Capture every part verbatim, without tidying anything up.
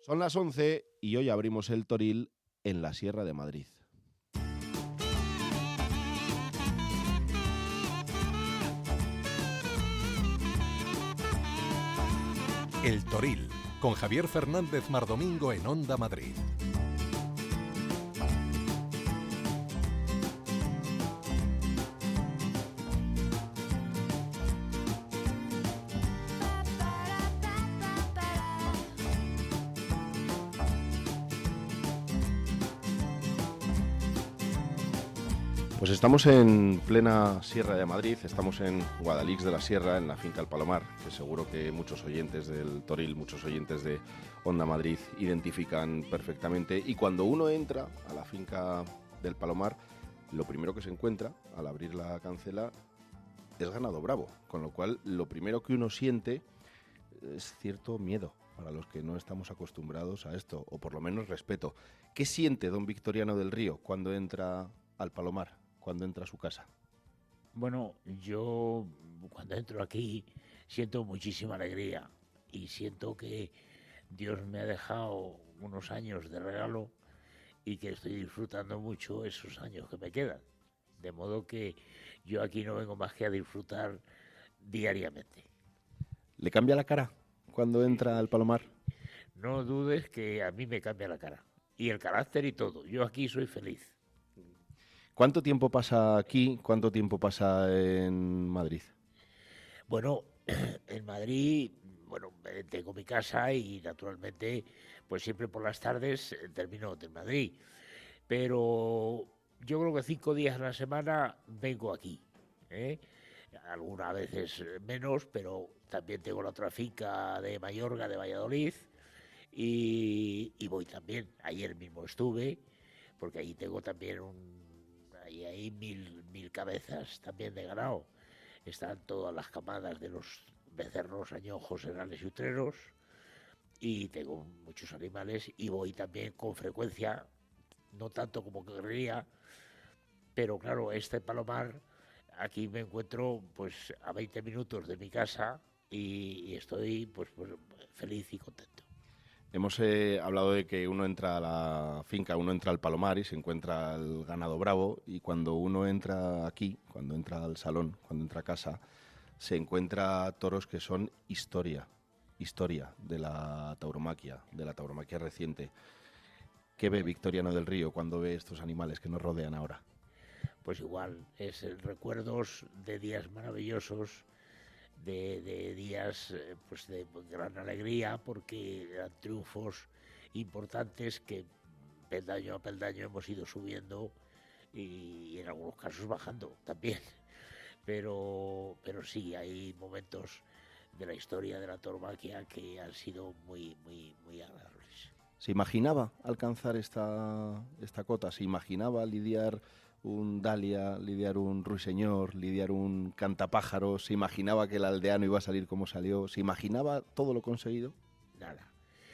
Son las once y hoy abrimos el Toril en la Sierra de Madrid. El Toril, con Javier Fernández Mardomingo en Onda Madrid. Pues estamos en plena Sierra de Madrid, estamos en Guadalix de la Sierra, en la finca El Palomar, que seguro que muchos oyentes del Toril, muchos oyentes de Onda Madrid identifican perfectamente. Y cuando uno entra a la finca del Palomar, lo primero que se encuentra al abrir la cancela es ganado bravo, con lo cual lo primero que uno siente es cierto miedo para los que no estamos acostumbrados a esto, o por lo menos respeto. ¿Qué siente don Victoriano del Río cuando entra al Palomar? Cuando entra a su casa? Bueno, yo cuando entro aquí siento muchísima alegría y siento que Dios me ha dejado unos años de regalo y que estoy disfrutando mucho esos años que me quedan. De modo que yo aquí no vengo más que a disfrutar diariamente. ¿Le cambia la cara cuando entra al Palomar? No dudes que a mí me cambia la cara y el carácter y todo. Yo aquí soy feliz. ¿Cuánto tiempo pasa aquí? ¿Cuánto tiempo pasa en Madrid? Bueno, en Madrid, bueno, tengo mi casa y naturalmente, pues siempre por las tardes termino en Madrid. Pero yo creo que cinco días a la semana vengo aquí, ¿eh? Algunas veces menos, pero también tengo la otra finca de Mayorga, de Valladolid, y, y voy también. Ayer mismo estuve, porque allí tengo también un... y hay mil, mil cabezas también de ganado. Están todas las camadas de los becerros, añojos, herales y utreros, y tengo muchos animales y voy también con frecuencia, no tanto como querría, pero claro, este Palomar, aquí me encuentro pues a veinte minutos de mi casa y, y estoy pues, pues feliz y contento. Hemos eh, hablado de que uno entra a la finca, uno entra al Palomar y se encuentra el ganado bravo, y cuando uno entra aquí, cuando entra al salón, cuando entra a casa, se encuentra toros que son historia, historia de la tauromaquia, de la tauromaquia reciente. ¿Qué ve Victoriano del Río cuando ve estos animales que nos rodean ahora? Pues igual, es el recuerdos de días maravillosos, De, de días pues de gran alegría, porque eran triunfos importantes que peldaño a peldaño hemos ido subiendo y en algunos casos bajando también, pero pero sí hay momentos de la historia de la tauromaquia que han sido muy muy muy agradables. ¿Se imaginaba alcanzar esta esta cota? ¿Se imaginaba lidiar un Dalia, lidiar un ruiseñor, lidiar un cantapájaros? ¿Se imaginaba que el aldeano iba a salir como salió? ¿Se imaginaba todo lo conseguido? Nada.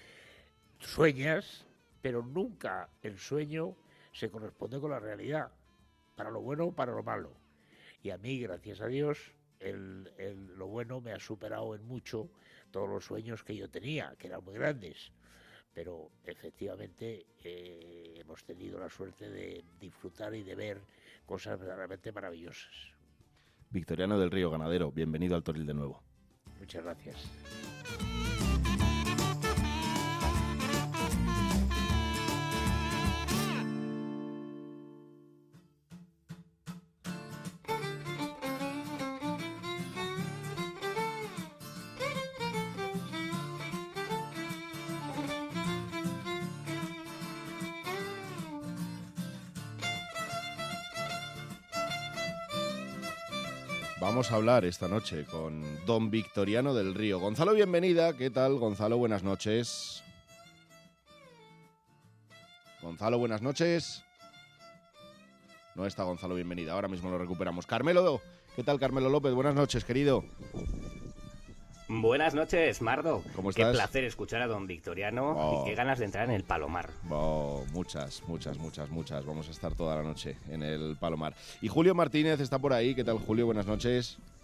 Sueñas, pero nunca el sueño se corresponde con la realidad, para lo bueno o para lo malo. Y a mí, gracias a Dios, el, el, lo bueno me ha superado en mucho todos los sueños que yo tenía, que eran muy grandes. Pero efectivamente eh, hemos tenido la suerte de disfrutar y de ver cosas verdaderamente maravillosas. Victoriano del Río, ganadero, bienvenido al Toril de nuevo. Muchas gracias. Vamos a hablar esta noche con don Victoriano del Río. Gonzalo, bienvenida. ¿Qué tal, Gonzalo? Buenas noches. Gonzalo, buenas noches. No está Gonzalo, bienvenida. Ahora mismo lo recuperamos. Carmelo, ¿qué tal, Carmelo López? Buenas noches, querido. Buenas noches, Mardo. ¿Cómo Qué estás? placer escuchar a don Victoriano Oh. y qué ganas de entrar en el Palomar. Oh, muchas, muchas, muchas, muchas. Vamos a estar toda la noche en el Palomar. Y Julio Martínez está por ahí. ¿Qué tal, Julio? Buenas noches.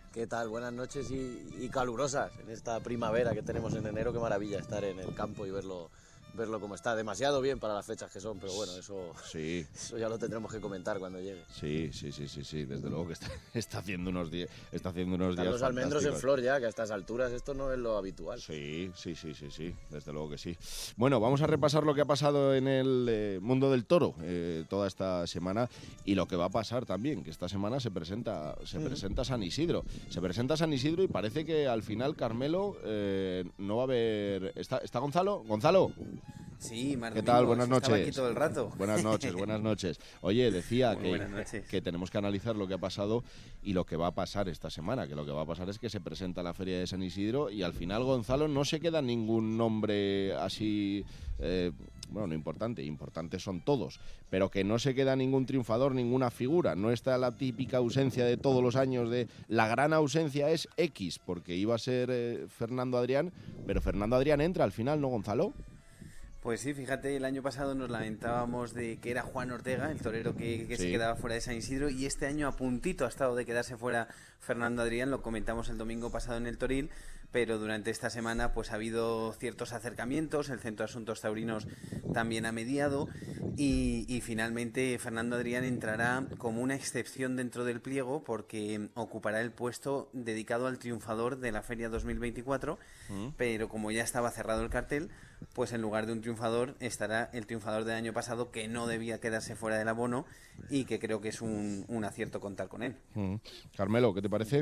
¿Qué tal? Buenas noches y, y calurosas en esta primavera que tenemos en enero. Qué maravilla estar en el campo y verlo verlo como está. Demasiado bien para las fechas que son, pero bueno, eso, sí. eso ya lo tendremos que comentar cuando llegue. Sí, sí, sí, sí, sí. Desde luego que está, está haciendo unos días, está haciendo unos Están días los almendros en fantásticos. flor ya, que a estas alturas esto no es lo habitual. Sí, sí, sí, sí, sí, desde luego que sí. Bueno, vamos a repasar lo que ha pasado en el eh, mundo del toro eh, toda esta semana y lo que va a pasar también, que esta semana se presenta se mm. presenta San Isidro. Se presenta San Isidro y parece que al final, Carmelo, eh, no va a haber... ¿Está, está Gonzalo? ¿Gonzalo? Sí, Mar ¿Qué tal? Buenas noches. Estaba aquí todo el rato. Buenas noches, buenas noches. Oye, decía Muy que, que tenemos que analizar lo que ha pasado y lo que va a pasar esta semana, que lo que va a pasar es que se presenta la Feria de San Isidro y al final, Gonzalo, no se queda ningún nombre así, eh, bueno, no importante, importantes son todos, pero que no se queda ningún triunfador, ninguna figura. No está la típica ausencia de todos los años de la gran ausencia es X, porque iba a ser eh, Fernando Adrián, pero Fernando Adrián entra al final, ¿no, Gonzalo? Pues sí, fíjate, el año pasado nos lamentábamos de que era Juan Ortega, el torero que, que sí. se quedaba fuera de San Isidro, y este año a puntito ha estado de quedarse fuera Fernando Adrián, lo comentamos el domingo pasado en el Toril, pero durante esta semana pues ha habido ciertos acercamientos, el Centro de Asuntos Taurinos también ha mediado, y, y finalmente Fernando Adrián entrará como una excepción dentro del pliego porque ocupará el puesto dedicado al triunfador de la Feria dos mil veinticuatro, ¿Mm? Pero como ya estaba cerrado el cartel, pues en lugar de un triunfador estará el triunfador del año pasado, que no debía quedarse fuera del abono y que creo que es un, un acierto contar con él. Mm. Carmelo, ¿qué te parece?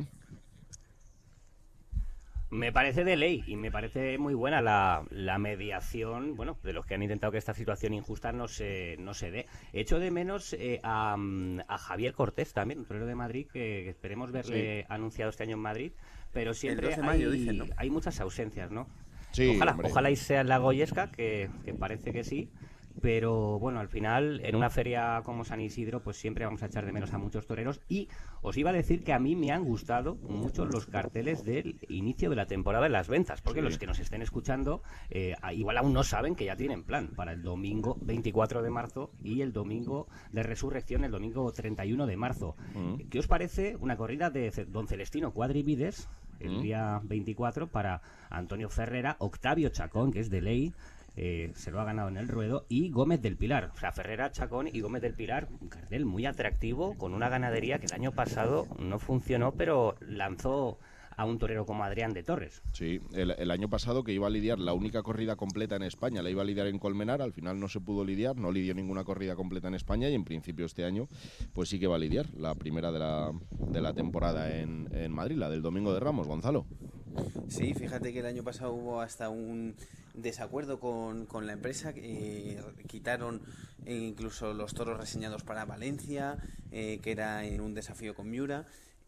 Me parece de ley y me parece muy buena la, la mediación, bueno, de los que han intentado que esta situación injusta no se, no se dé. Echo de menos eh, a, a Javier Cortés también, un torero de Madrid, que, que esperemos verle sí. anunciado este año en Madrid, pero siempre de mayo, hay, dicen, ¿no? hay muchas ausencias, ¿no? Sí, ojalá, hombre. ojalá y sea la Goyesca, que, que parece que sí, pero bueno, al final, en una feria como San Isidro, pues siempre vamos a echar de menos a muchos toreros. Y os iba a decir que a mí me han gustado mucho los carteles del inicio de la temporada en las ventas, porque sí. los que nos estén escuchando eh, igual aún no saben que ya tienen plan para el domingo veinticuatro de marzo y el domingo de Resurrección, el domingo treinta y uno de marzo. Mm. ¿Qué os parece una corrida de Don Celestino Cuadrivides el mm. día veinticuatro para Antonio Ferrera, Octavio Chacón, que es de ley, Eh, se lo ha ganado en el ruedo, y Gómez del Pilar? O sea, Ferrera, Chacón y Gómez del Pilar, un cartel muy atractivo con una ganadería que el año pasado no funcionó, pero lanzó a un torero como Adrián de Torres. Sí, el, el año pasado, que iba a lidiar la única corrida completa en España, la iba a lidiar en Colmenar, al final no se pudo lidiar, no lidió ninguna corrida completa en España y en principio este año pues sí que va a lidiar la primera de la, de la temporada en, en Madrid, la del Domingo de Ramos. Gonzalo. Sí, fíjate que el año pasado hubo hasta un desacuerdo con, con la empresa, eh, quitaron eh, incluso los toros reseñados para Valencia, eh, que era en un desafío con Miura,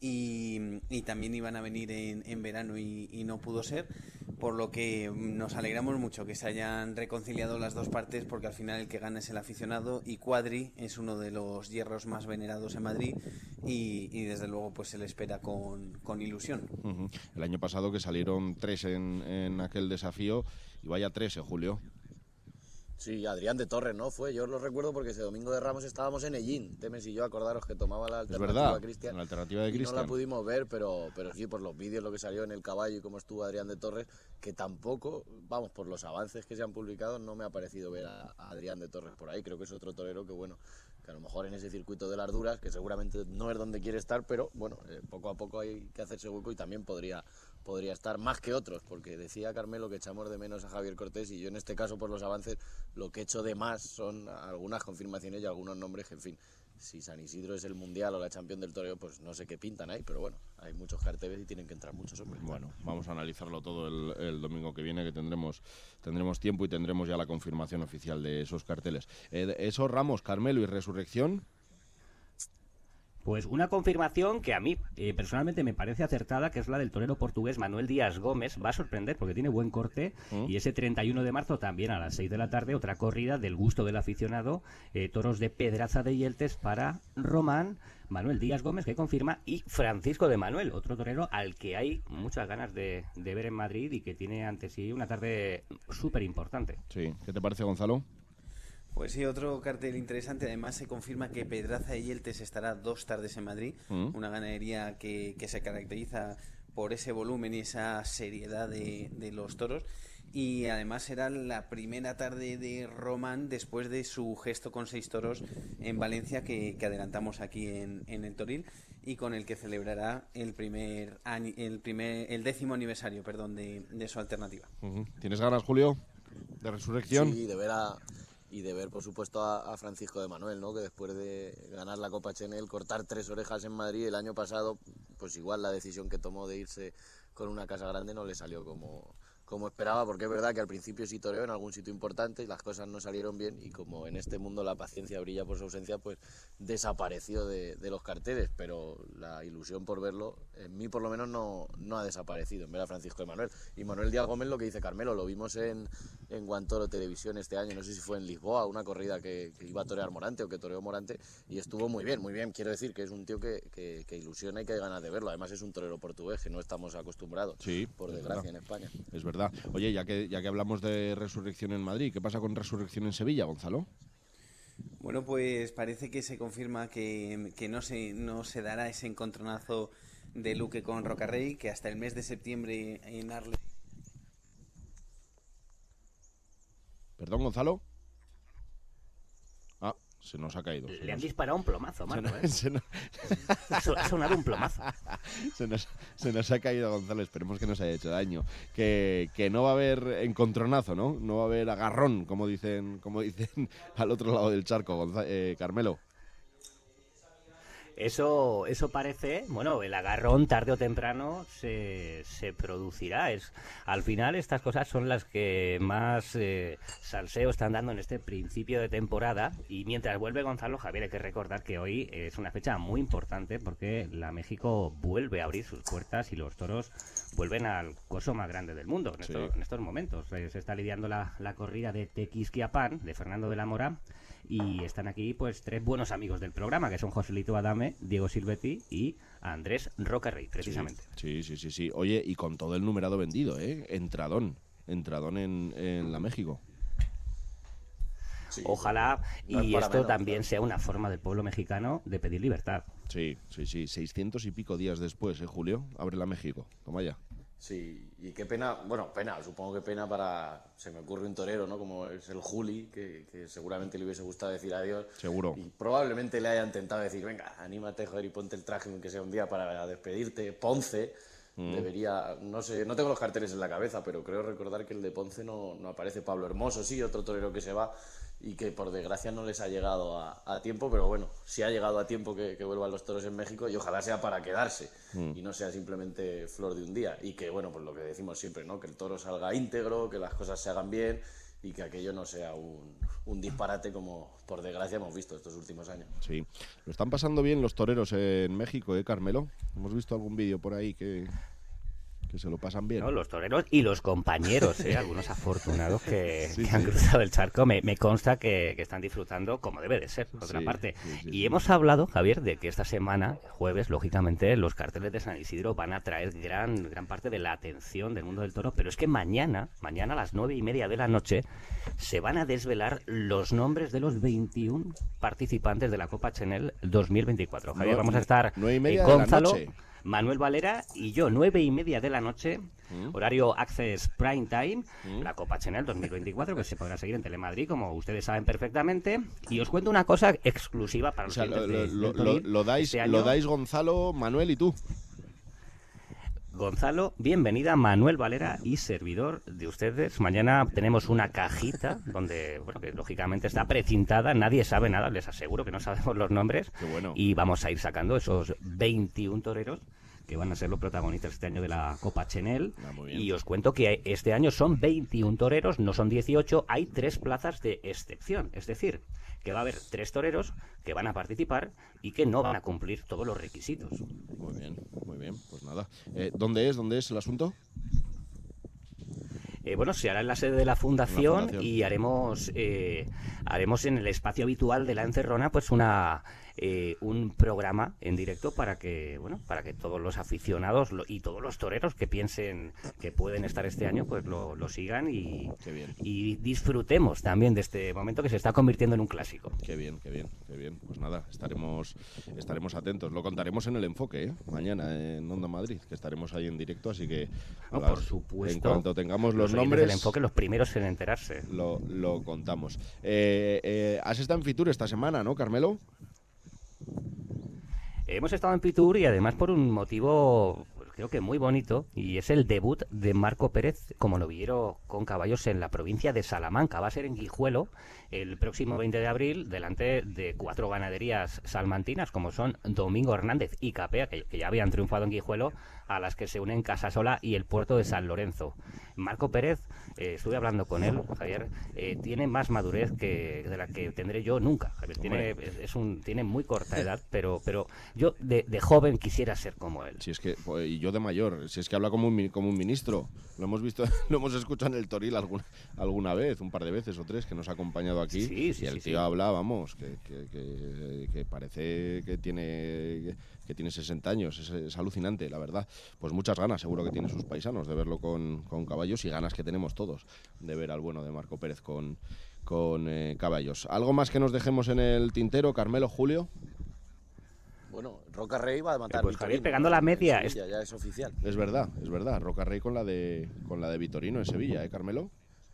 y, y también iban a venir en, en verano y, y no pudo ser, por lo que nos alegramos mucho que se hayan reconciliado las dos partes, porque al final el que gana es el aficionado, y Cuadri es uno de los hierros más venerados en Madrid y, y desde luego pues se le espera con, con ilusión. Uh-huh. El año pasado que salieron tres en, en aquel desafío y vaya tres, ¿eh, Julio? Sí, Adrián de Torres, ¿no? Fue, yo lo recuerdo porque ese Domingo de Ramos estábamos en Ellín, Temes y yo, acordaros que tomaba la alternativa a Cristian. La alternativa de Cristian. No la pudimos ver, pero, pero sí, por los vídeos, lo que salió en el caballo y cómo estuvo Adrián de Torres, que tampoco, vamos, por los avances que se han publicado, no me ha parecido ver a, a Adrián de Torres por ahí. Creo que es otro torero que, bueno, que a lo mejor en ese circuito de las duras, que seguramente no es donde quiere estar, pero bueno, eh, poco a poco hay que hacerse hueco y también podría... podría estar más que otros, porque decía Carmelo que echamos de menos a Javier Cortés y yo en este caso por los avances lo que echo de más son algunas confirmaciones y algunos nombres que, en fin, si San Isidro es el Mundial o la Champions del Toreo, pues no sé qué pintan ahí, pero bueno, hay muchos carteles y tienen que entrar muchos hombres. Bueno, vamos a analizarlo todo el, el domingo que viene, que tendremos tendremos tiempo y tendremos ya la confirmación oficial de esos carteles. Eh, esos Ramos, Carmelo y Resurrección... Pues una confirmación que a mí eh, personalmente me parece acertada, que es la del torero portugués Manuel Díaz Gómez. Va a sorprender porque tiene buen corte. ¿Mm? Y ese treinta y uno de marzo también a las seis de la tarde otra corrida del gusto del aficionado, eh, toros de Pedraza de Yeltes para Román, Manuel Díaz Gómez, que confirma, y Francisco de Manuel, otro torero al que hay muchas ganas de, de ver en Madrid y que tiene ante sí una tarde súper importante. Sí, ¿qué te parece, Gonzalo? Pues sí, otro cartel interesante. Además se confirma que Pedraza de Yeltes estará dos tardes en Madrid, mm. una ganadería que, que se caracteriza por ese volumen y esa seriedad de, de los toros. Y además será la primera tarde de Román después de su gesto con seis toros en Valencia que, que adelantamos aquí en, en el Toril, y con el que celebrará el primer año, el primer el décimo aniversario, perdón, de, de su alternativa. Uh-huh. ¿Tienes ganas, Julio, de resurrección? Sí, de ver a y de ver, por supuesto, a, a Francisco de Manuel, ¿no? Que después de ganar la Copa Chenel, cortar tres orejas en Madrid el año pasado, pues igual la decisión que tomó de irse con una casa grande no le salió como como esperaba, porque es verdad que al principio sí toreó en algún sitio importante y las cosas no salieron bien, y como en este mundo la paciencia brilla por su ausencia, pues desapareció de, de los carteles, pero la ilusión por verlo, en mí por lo menos no, no ha desaparecido, en ver a Francisco de Manuel. Y Manuel Díaz Gómez, lo que dice Carmelo, lo vimos en, en Guantoro Televisión este año, no sé si fue en Lisboa, una corrida que, que iba a torear Morante o que toreó Morante, y estuvo muy bien, muy bien, quiero decir que es un tío que, que, que ilusiona y que hay ganas de verlo, además es un torero portugués que no estamos acostumbrados, sí, por desgracia, en España. Es verdad. Oye, ya que, ya que hablamos de resurrección en Madrid, ¿qué pasa con resurrección en Sevilla, Gonzalo? Bueno, pues parece que se confirma que, que no se no se dará ese encontronazo de Luque con Rocarrey, que hasta el mes de septiembre en Arles. ¿Perdón, Gonzalo? Ah, se nos ha caído. Le han disparado un plomazo, mano. Se, ¿eh? se nos... Ha sonado un plomazo. Se nos, se nos ha caído Gonzalo, esperemos que no se haya hecho daño. Que, que no va a haber encontronazo, ¿no? No va a haber agarrón, como dicen, como dicen al otro lado del charco, Gonzalo, eh, Carmelo. Eso, eso parece, bueno, el agarrón tarde o temprano se, se producirá. Es, al final estas cosas son las que más eh, salseo están dando en este principio de temporada. Y mientras vuelve Gonzalo, Javier, hay que recordar que hoy es una fecha muy importante porque la México vuelve a abrir sus puertas y los toros vuelven al coso más grande del mundo en, estos, sí. en estos momentos. Eh, se está lidiando la, la corrida de Tequisquiapan, de Fernando de la Mora. Y están aquí pues tres buenos amigos del programa, que son Joselito Adame, Diego Silvetti y Andrés Rocarrey, precisamente. Sí, sí, sí, sí. Oye, y con todo el numerado vendido, ¿eh? Entradón. Entradón en, en la México. Sí, ojalá, no y esto menos, también claro. sea una forma del pueblo mexicano de pedir libertad. Sí, sí, sí. seiscientos y pico días después, ¿eh, Julio? Abre la México. Toma ya. Sí, y qué pena, bueno, pena, supongo que pena para, se me ocurre un torero, ¿no? Como es el Juli, que, que seguramente le hubiese gustado decir adiós. Seguro. Y probablemente le hayan tentado decir, venga, anímate, joder, y ponte el traje, aunque sea un día para despedirte. Ponce, mm. debería, no sé, no tengo los carteles en la cabeza, pero creo recordar que el de Ponce no, no aparece. Pablo Hermoso, sí, otro torero que se va y que por desgracia no les ha llegado a, a tiempo, pero bueno, sí ha llegado a tiempo que, que vuelvan los toros en México y ojalá sea para quedarse mm. y no sea simplemente flor de un día, y que bueno, pues lo que decimos siempre, ¿no? Que el toro salga íntegro, que las cosas se hagan bien y que aquello no sea un, un disparate como por desgracia hemos visto estos últimos años. Sí, lo están pasando bien los toreros en México, ¿eh, Carmelo? Hemos visto algún vídeo por ahí que... que se lo pasan bien. No, los toreros y los compañeros, ¿eh? Algunos afortunados que, sí, que han sí. cruzado el charco. Me, me consta que, que están disfrutando como debe de ser, por otra sí, parte. Sí, sí, y sí. hemos hablado, Javier, de que esta semana, jueves, lógicamente, los carteles de San Isidro van a traer gran, gran parte de la atención del mundo del toro, pero es que mañana, mañana a las nueve y media de la noche, se van a desvelar los nombres de los veintiún participantes de la Copa Chenel dos mil veinticuatro. Javier, no, vamos a estar nueve y media eh, Gonzalo, de la noche. Manuel Valera y yo, nueve y media de la noche, ¿Mm? horario Access Prime Time, ¿Mm? la Copa Chenel dos mil veinticuatro, que se podrá seguir en Telemadrid, como ustedes saben perfectamente. Y os cuento una cosa exclusiva para los o sea, clientes lo, de, lo, de lo, lo, dais, este lo dais Gonzalo, Manuel y tú. Gonzalo, bienvenida, Manuel Valera y servidor de ustedes. Mañana tenemos una cajita donde, bueno, que lógicamente está precintada, nadie sabe nada, les aseguro que no sabemos los nombres. Qué bueno. Y vamos a ir sacando esos veintiún toreros que van a ser los protagonistas este año de la Copa Chenel. Ah, y os cuento que este año son veintiún toreros, no son dieciocho, hay tres plazas de excepción, es decir, que va a haber tres toreros que van a participar y que no van a cumplir todos los requisitos. Muy bien, muy bien, pues nada. Eh, ¿Dónde es? ¿Dónde es el asunto? Eh, bueno, se hará en la sede de la fundación, la fundación. y haremos eh, haremos en el espacio habitual de la Encerrona pues una eh, un programa en directo para que, bueno, para que todos los aficionados lo, y todos los toreros que piensen que pueden estar este año, pues lo, lo sigan y, Qué bien. y disfrutemos también de este momento que se está convirtiendo en un clásico. Qué bien, qué bien, qué bien. Pues nada, estaremos estaremos atentos. Lo contaremos en el Enfoque, ¿eh? Mañana en Onda Madrid, que estaremos ahí en directo, así que No, las, por supuesto. en cuanto tengamos los, los nombres del Enfoque, los primeros en enterarse. Lo, lo contamos. Eh, eh, has estado en Fitur esta semana, ¿no, Carmelo? Hemos estado en Fitur y además por un motivo, pues, creo que muy bonito, y es el debut de Marco Pérez como novillero con caballos en la provincia de Salamanca. Va a ser en Guijuelo el próximo veinte de abril, delante de cuatro ganaderías salmantinas, como son Domingo Hernández y Capea, que, que ya habían triunfado en Guijuelo, a las que se unen Casasola y el Puerto de San Lorenzo. Marco Pérez, eh, estuve hablando con él, Javier, eh, tiene más madurez que de la que tendré yo nunca. Javier, tiene, es, es un, tiene muy corta edad, pero, pero yo de, de joven quisiera ser como él. Si es que, y yo de mayor, si es que habla como un, como un ministro. Lo hemos visto, lo hemos escuchado en el Toril alguna, alguna vez, un par de veces o tres, que nos ha acompañado aquí. Sí, sí, y el sí, tío sí. habla, vamos, que, que, que, que parece que tiene... que tiene sesenta años, es, es alucinante, la verdad. Pues muchas ganas, seguro que tienen sus paisanos de verlo con, con caballos, y ganas que tenemos todos de ver al bueno de Marco Pérez con, con eh, caballos. ¿Algo más que nos dejemos en el tintero, Carmelo, Julio? Bueno, Roca Rey va a matar Eh, pues, Javier, Vitorino, pegando ¿no? la media, En Sevilla, ya es oficial. Es verdad, es verdad. Roca Rey con la de con la de Vitorino en Sevilla, ¿eh, Carmelo?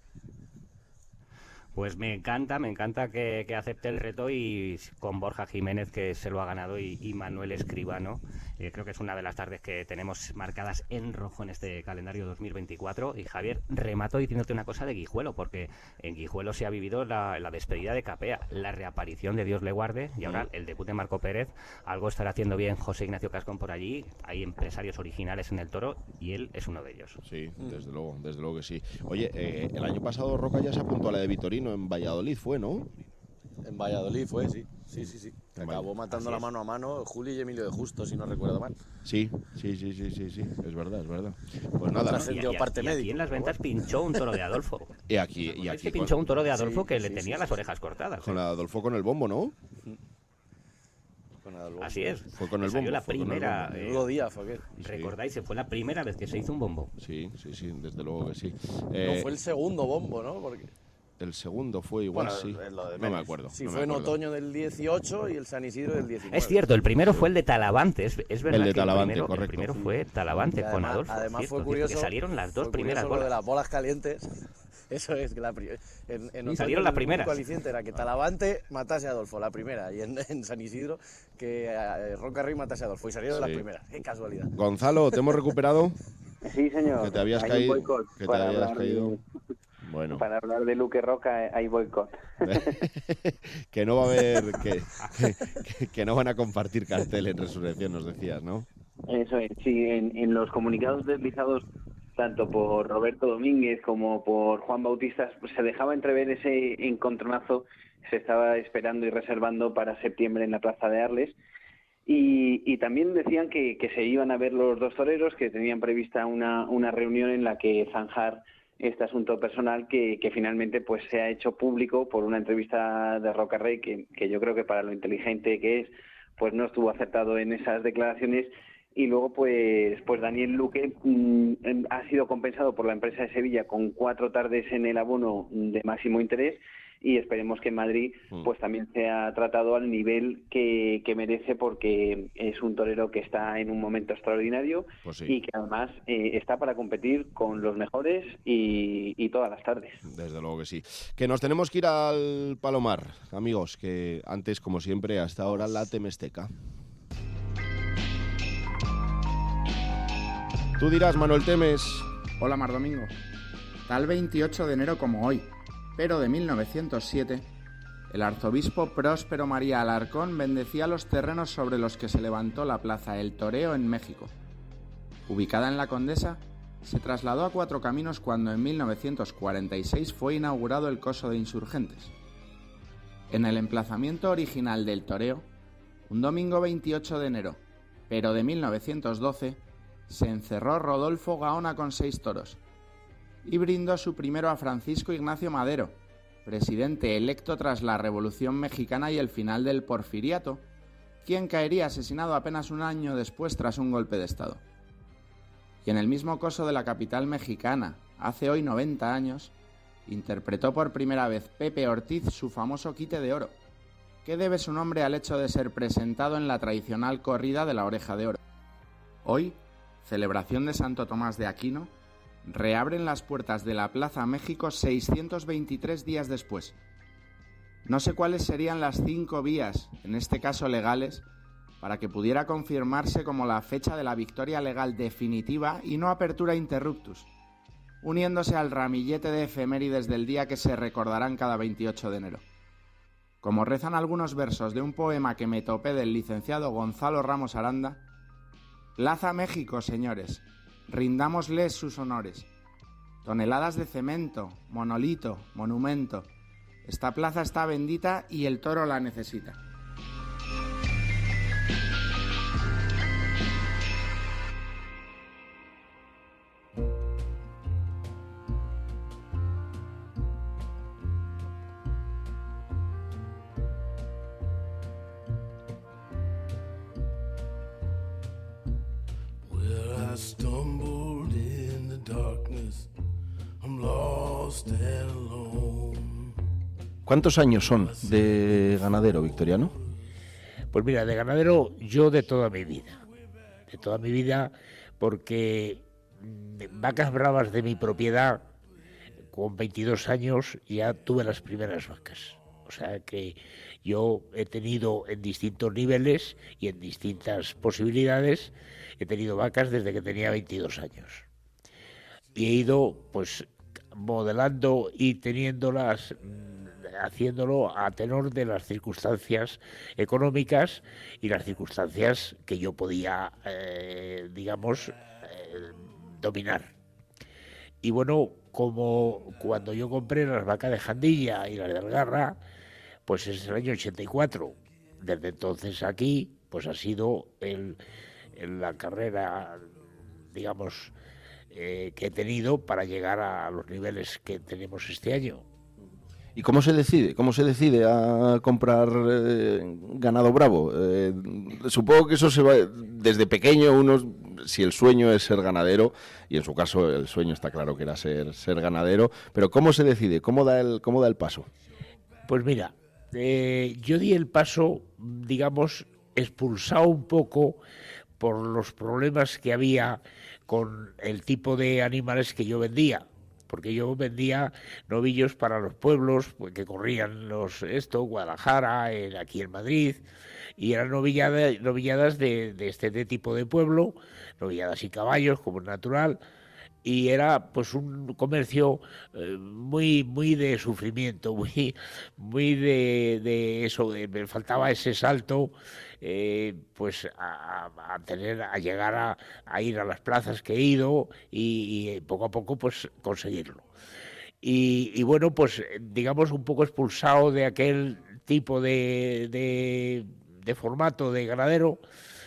Pues me encanta, me encanta que, que acepte el reto, y con Borja Jiménez, que se lo ha ganado, y, y Manuel Escribano. Eh, creo que es una de las tardes que tenemos marcadas en rojo en este calendario dos mil veinticuatro. Y Javier, remato diciéndote una cosa de Guijuelo, porque en Guijuelo se ha vivido la, la despedida de Capea, la reaparición de Dios le guarde, y ahora el debut de Marco Pérez. Algo estará haciendo bien José Ignacio Cascón por allí. Hay empresarios originales en el toro y él es uno de ellos. Sí, desde luego, desde luego que sí. Oye, eh, el año pasado Roca ya se apuntó a la de Vitorino en Valladolid, ¿fue, no? En Valladolid fue, sí. Sí, sí, sí. Que En acabó Valladolid. matando Así la es. mano a mano Julio y Emilio de Justo, si no recuerdo mal. Sí, sí, sí, sí, sí, sí, es verdad, es verdad. Pues Otra nada, se- ¿no? dio y, parte y aquí médico, en las pero ventas pinchó un toro de Adolfo. y aquí, y ¿Sabéis aquí que con, pinchó un toro de Adolfo Sí, que le sí, tenía sí, las sí. orejas cortadas? con ¿eh? Adolfo con el bombo, ¿no? Con Adolfo. Así es. Fue con Que el salió bombo, la fue con el primera. bombo. eh, Menudo día fue aquel. ¿Recordáis? Fue la primera vez que se hizo un bombo. Sí, sí, sí, desde luego que sí. No Eh, fue el segundo bombo, ¿no? Porque, el segundo fue igual, bueno, sí. es lo de No me menos. acuerdo. Sí, no me fue en acuerdo. otoño del dieciocho y el San Isidro del diecinueve. Es cierto, el primero fue el de Talavante. Es, es verdad El de que Talavante, el primero, correcto. el primero fue Talavante Y con además, Adolfo. además cierto, fue cierto, curioso. que salieron las dos fue primeras curioso lo de bolas. las bolas calientes. Eso es que la pri- en, en otoño salieron las el primeras. único aliciente era que Talavante matase a Adolfo, la primera, y en, en San Isidro que eh, Roca Rey matase a Adolfo, y salieron Sí. las primeras. Qué casualidad. Gonzalo, ¿te hemos recuperado? Sí, señor. Que te habías Hay caído. un boicot Que te para habías hablar caído. de- Bueno, Para hablar de Luque Roca hay boicot. que no va a haber. Que, que, que no van a compartir cartel en Resurrección, nos decías, ¿no? Eso es, sí, en, en los comunicados deslizados tanto por Roberto Domínguez como por Juan Bautista pues, se dejaba entrever ese encontronazo, se estaba esperando y reservando para septiembre en la Plaza de Arles. Y, y también decían que, que se iban a ver los dos toreros, que tenían prevista una, una reunión en la que zanjar este asunto personal que, que finalmente pues se ha hecho público por una entrevista de Roca Rey que, que yo creo que para lo inteligente que es pues no estuvo acertado en esas declaraciones. Y luego pues pues Daniel Luque mmm, ha sido compensado por la empresa de Sevilla con cuatro tardes en el abono de máximo interés, y esperemos que en Madrid pues también sea tratado al nivel que, que merece, porque es un torero que está en un momento extraordinario. Pues sí. Y que además eh, está para competir con los mejores y, y todas las tardes. Desde luego que sí. Que nos tenemos que ir al Palomar, amigos, que antes, como siempre, hasta ahora la Temesteca. Tú dirás, Manuel Temes. Hola, Mar Domingo. Tal veintiocho de enero como hoy, pero de mil novecientos siete, el arzobispo Próspero María Alarcón bendecía los terrenos sobre los que se levantó la Plaza El Toreo en México. Ubicada en La Condesa, se trasladó a Cuatro Caminos cuando en mil novecientos cuarenta y seis fue inaugurado el Coso de Insurgentes. En el emplazamiento original del toreo, un domingo veintiocho de enero, pero de mil novecientos doce, se encerró Rodolfo Gaona con seis toros y brindó su primero a Francisco Ignacio Madero, presidente electo tras la Revolución Mexicana y el final del Porfiriato, quien caería asesinado apenas un año después tras un golpe de estado. Y en el mismo coso de la capital mexicana, hace hoy noventa años, interpretó por primera vez Pepe Ortiz su famoso Quite de Oro, que debe su nombre al hecho de ser presentado en la tradicional corrida de la Oreja de Oro. Hoy, celebración de Santo Tomás de Aquino, reabren las puertas de la Plaza México seiscientos veintitrés días después. No sé cuáles serían las cinco vías, en este caso legales, para que pudiera confirmarse como la fecha de la victoria legal definitiva y no apertura interruptus, uniéndose al ramillete de efemérides del día que se recordarán cada veintiocho de enero. Como rezan algunos versos de un poema que me topé del licenciado Gonzalo Ramos Aranda: Plaza México, señores, rindámosles sus honores. Toneladas de cemento, monolito, monumento. Esta plaza está bendita y el toro la necesita. ¿Cuántos años son de ganadero, Victoriano? Pues mira, de ganadero yo de toda mi vida. De toda mi vida, porque vacas bravas de mi propiedad, con veintidós años ya tuve las primeras vacas. O sea que yo he tenido en distintos niveles y en distintas posibilidades, he tenido vacas desde que tenía veintidós años. Y he ido pues modelando y teniéndolas, haciéndolo a tenor de las circunstancias económicas y las circunstancias que yo podía, eh, digamos, eh, dominar. Y bueno, como cuando yo compré las vacas de Jandilla y las de Algarra, pues es el año ochenta y cuatro. Desde entonces aquí, pues ha sido el, el, la carrera, digamos, eh, que he tenido para llegar a los niveles que tenemos este año. ¿Y cómo se decide? ¿Cómo se decide a comprar eh, ganado bravo? Eh, supongo que eso se va desde pequeño. Uno, si el sueño es ser ganadero, y en su caso el sueño está claro que era ser ser ganadero, pero ¿cómo se decide? ¿Cómo da el cómo da el paso? Pues mira, eh, yo di el paso, digamos, expulsado un poco por los problemas que había con el tipo de animales que yo vendía. Porque yo vendía novillos para los pueblos pues, que corrían los esto, Guadalajara, en, aquí en Madrid, y eran novilladas, novilladas de, de este de tipo de pueblo, novilladas y caballos, como es natural, y era pues un comercio eh, muy muy de sufrimiento, muy muy de, de eso, de, me faltaba ese salto, eh, pues a, a tener, a llegar a, a ir a las plazas que he ido y, y poco a poco pues conseguirlo. Y, y bueno, pues digamos un poco expulsado de aquel tipo de, de, de formato de ganadero,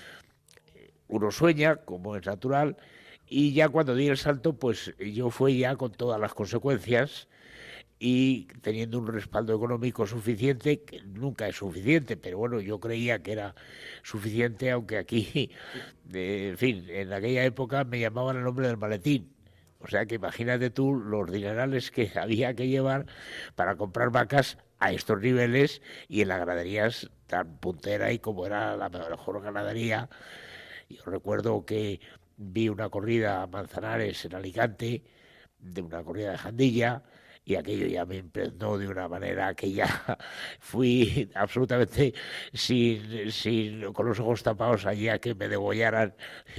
uno sueña, como es natural. Y ya cuando di el salto, pues yo fui ya con todas las consecuencias y teniendo un respaldo económico suficiente, que nunca es suficiente, pero bueno, yo creía que era suficiente, aunque aquí, eh, en fin, en aquella época me llamaban el hombre del maletín. O sea que imagínate tú los dinerales que había que llevar para comprar vacas a estos niveles y en las ganaderías tan puntera y como era la mejor ganadería. Yo recuerdo que vi una corrida a Manzanares en Alicante, de una corrida de Jandilla, y aquello ya me impregnó de una manera que ya fui absolutamente sin, sin con los ojos tapados allí a que me degollaran.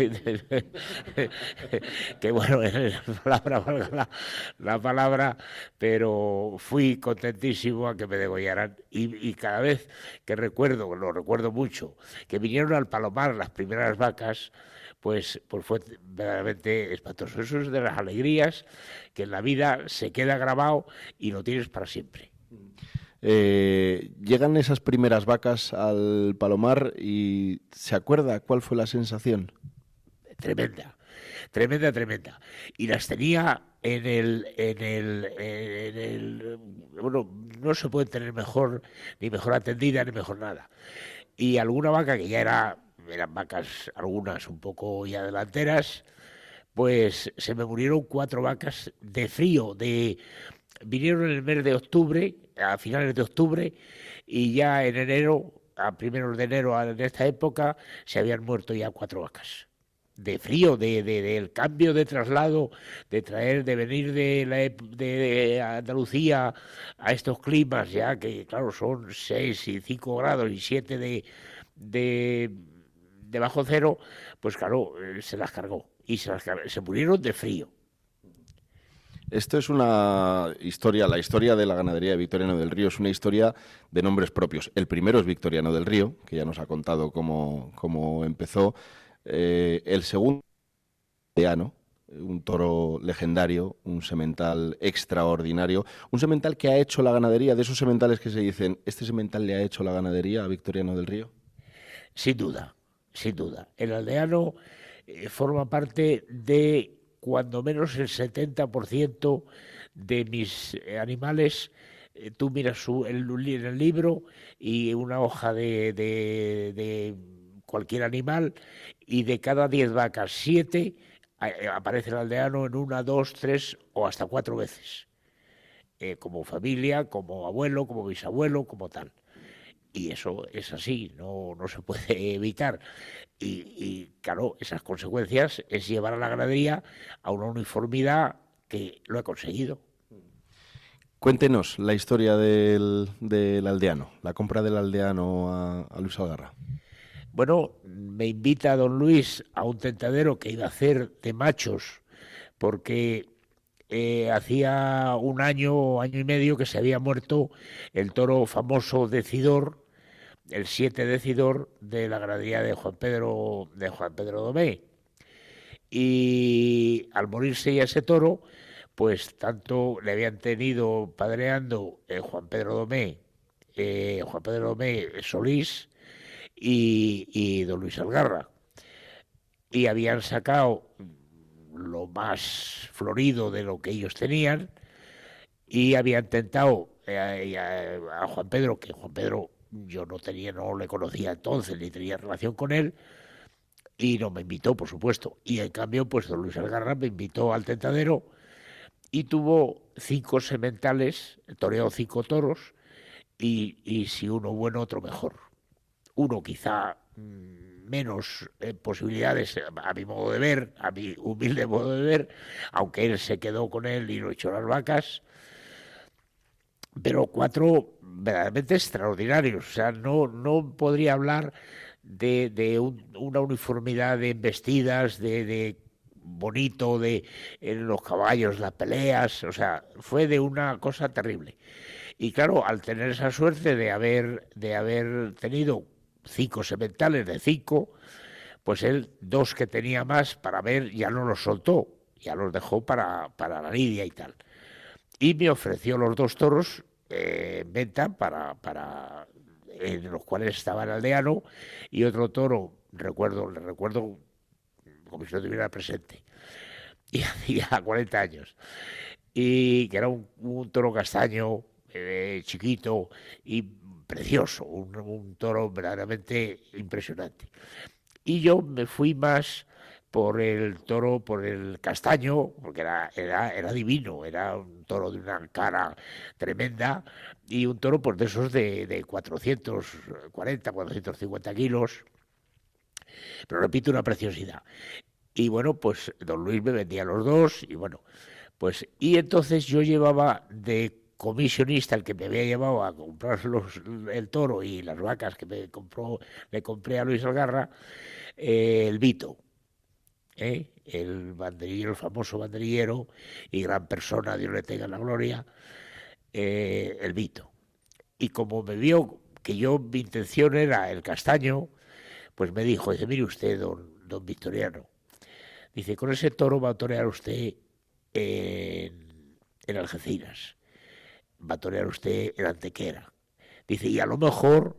Que bueno, la palabra valga la, la palabra, pero fui contentísimo a que me degollaran. Y, y cada vez que recuerdo, lo recuerdo mucho, que vinieron al Palomar las primeras vacas, Pues, pues fue verdaderamente espantoso. Eso es de las alegrías que en la vida se queda grabado y lo tienes para siempre. Eh, llegan esas primeras vacas al Palomar y ¿se acuerda cuál fue la sensación? Tremenda, tremenda, tremenda. Y las tenía en el, en el, en el, bueno, no se puede tener mejor, ni mejor atendida, ni mejor nada. y alguna vaca que ya era, eran vacas, algunas un poco ya delanteras, pues se me murieron cuatro vacas de frío, de vinieron en el mes de octubre, a finales de octubre, y ya en enero, a primeros de enero, en esta época, se habían muerto ya cuatro vacas. De frío, de, de, del cambio de traslado, de traer, de venir de, la, de, de Andalucía a estos climas ya, que claro, son seis y cinco grados y siete de, de, de bajo cero, pues claro, se las cargó y se, las cargó, se murieron de frío. Esto es una historia, la historia de la ganadería de Victoriano del Río es una historia de nombres propios. El primero es Victoriano del Río, que ya nos ha contado cómo, cómo empezó. Eh, el segundo, Aldeano, un toro legendario, un semental extraordinario, un semental que ha hecho la ganadería, de esos sementales que se dicen, ¿este semental le ha hecho la ganadería a Victoriano del Río? Sin duda, sin duda. El Aldeano eh, forma parte de, cuando menos el setenta por ciento de mis animales. Eh, tú miras su, el, en el libro y una hoja de, de, de cualquier animal, y de cada diez vacas, siete eh, aparece el Aldeano en una, dos, tres o hasta cuatro veces, eh, como familia, como abuelo, como bisabuelo, como tal. Y eso es así, no, no se puede evitar. Y, y claro, esas consecuencias es llevar a la ganadería a una uniformidad que lo ha conseguido. Cuéntenos la historia del, del Aldeano, la compra del Aldeano a, a Luis Algarra. Bueno, me invita don Luis a un tentadero que iba a hacer de machos, porque eh, hacía un año, año y medio que se había muerto el toro famoso Decidor, el siete Decidor de la ganadería de Juan Pedro, de Juan Pedro Domé. Y al morirse ya ese toro, pues tanto le habían tenido padreando eh, Juan Pedro Domé, eh, Juan Pedro Domé Solís, Y, y don Luis Algarra, y habían sacado lo más florido de lo que ellos tenían, y habían tentado eh, a, a Juan Pedro, que Juan Pedro yo no tenía, no le conocía entonces, ni tenía relación con él, y no me invitó, por supuesto, y en cambio pues don Luis Algarra me invitó al tentadero, y tuvo cinco sementales, toreó cinco toros, y, y si uno bueno, otro mejor. Uno quizá mmm, menos eh, posibilidades, a mi modo de ver, a mi humilde modo de ver, aunque él se quedó con él y lo echó las vacas, pero cuatro verdaderamente extraordinarios. O sea, no, no podría hablar de, de un, una uniformidad de embestidas, de, de bonito, de en los caballos, las peleas, o sea, fue de una cosa terrible. Y claro, al tener esa suerte de haber, de haber tenido cinco sementales de cinco, pues él, dos que tenía más para ver, ya no los soltó, ya los dejó para, para la lidia y tal. Y me ofreció los dos toros eh, en venta, para, para, en los cuales estaba el Aldeano, y otro toro, recuerdo, le recuerdo como si no tuviera presente, y hacía cuarenta años, y que era un, un toro castaño, eh, chiquito y precioso, un, un toro verdaderamente impresionante. Y yo me fui más por el toro, por el castaño, porque era, era, era divino, era un toro de una cara tremenda, y un toro pues de esos de, de cuatrocientos cuarenta, cuatrocientos cincuenta kilos, pero repito, una preciosidad. Y bueno, pues don Luis me vendía los dos, y bueno, pues, y entonces yo llevaba de comisionista, el que me había llevado a comprar los, el toro y las vacas que me compró, le compré a Luis Algarra, eh, el Vito, ¿eh? el banderillero, el famoso banderillero y gran persona, Dios le tenga la gloria, eh, el Vito. Y como me vio que yo, mi intención era el castaño, pues me dijo, dice, mire usted, don, don Victoriano, dice, con ese toro va a torear usted en, en Algeciras, va a torear usted en Antequera. Dice, y a lo mejor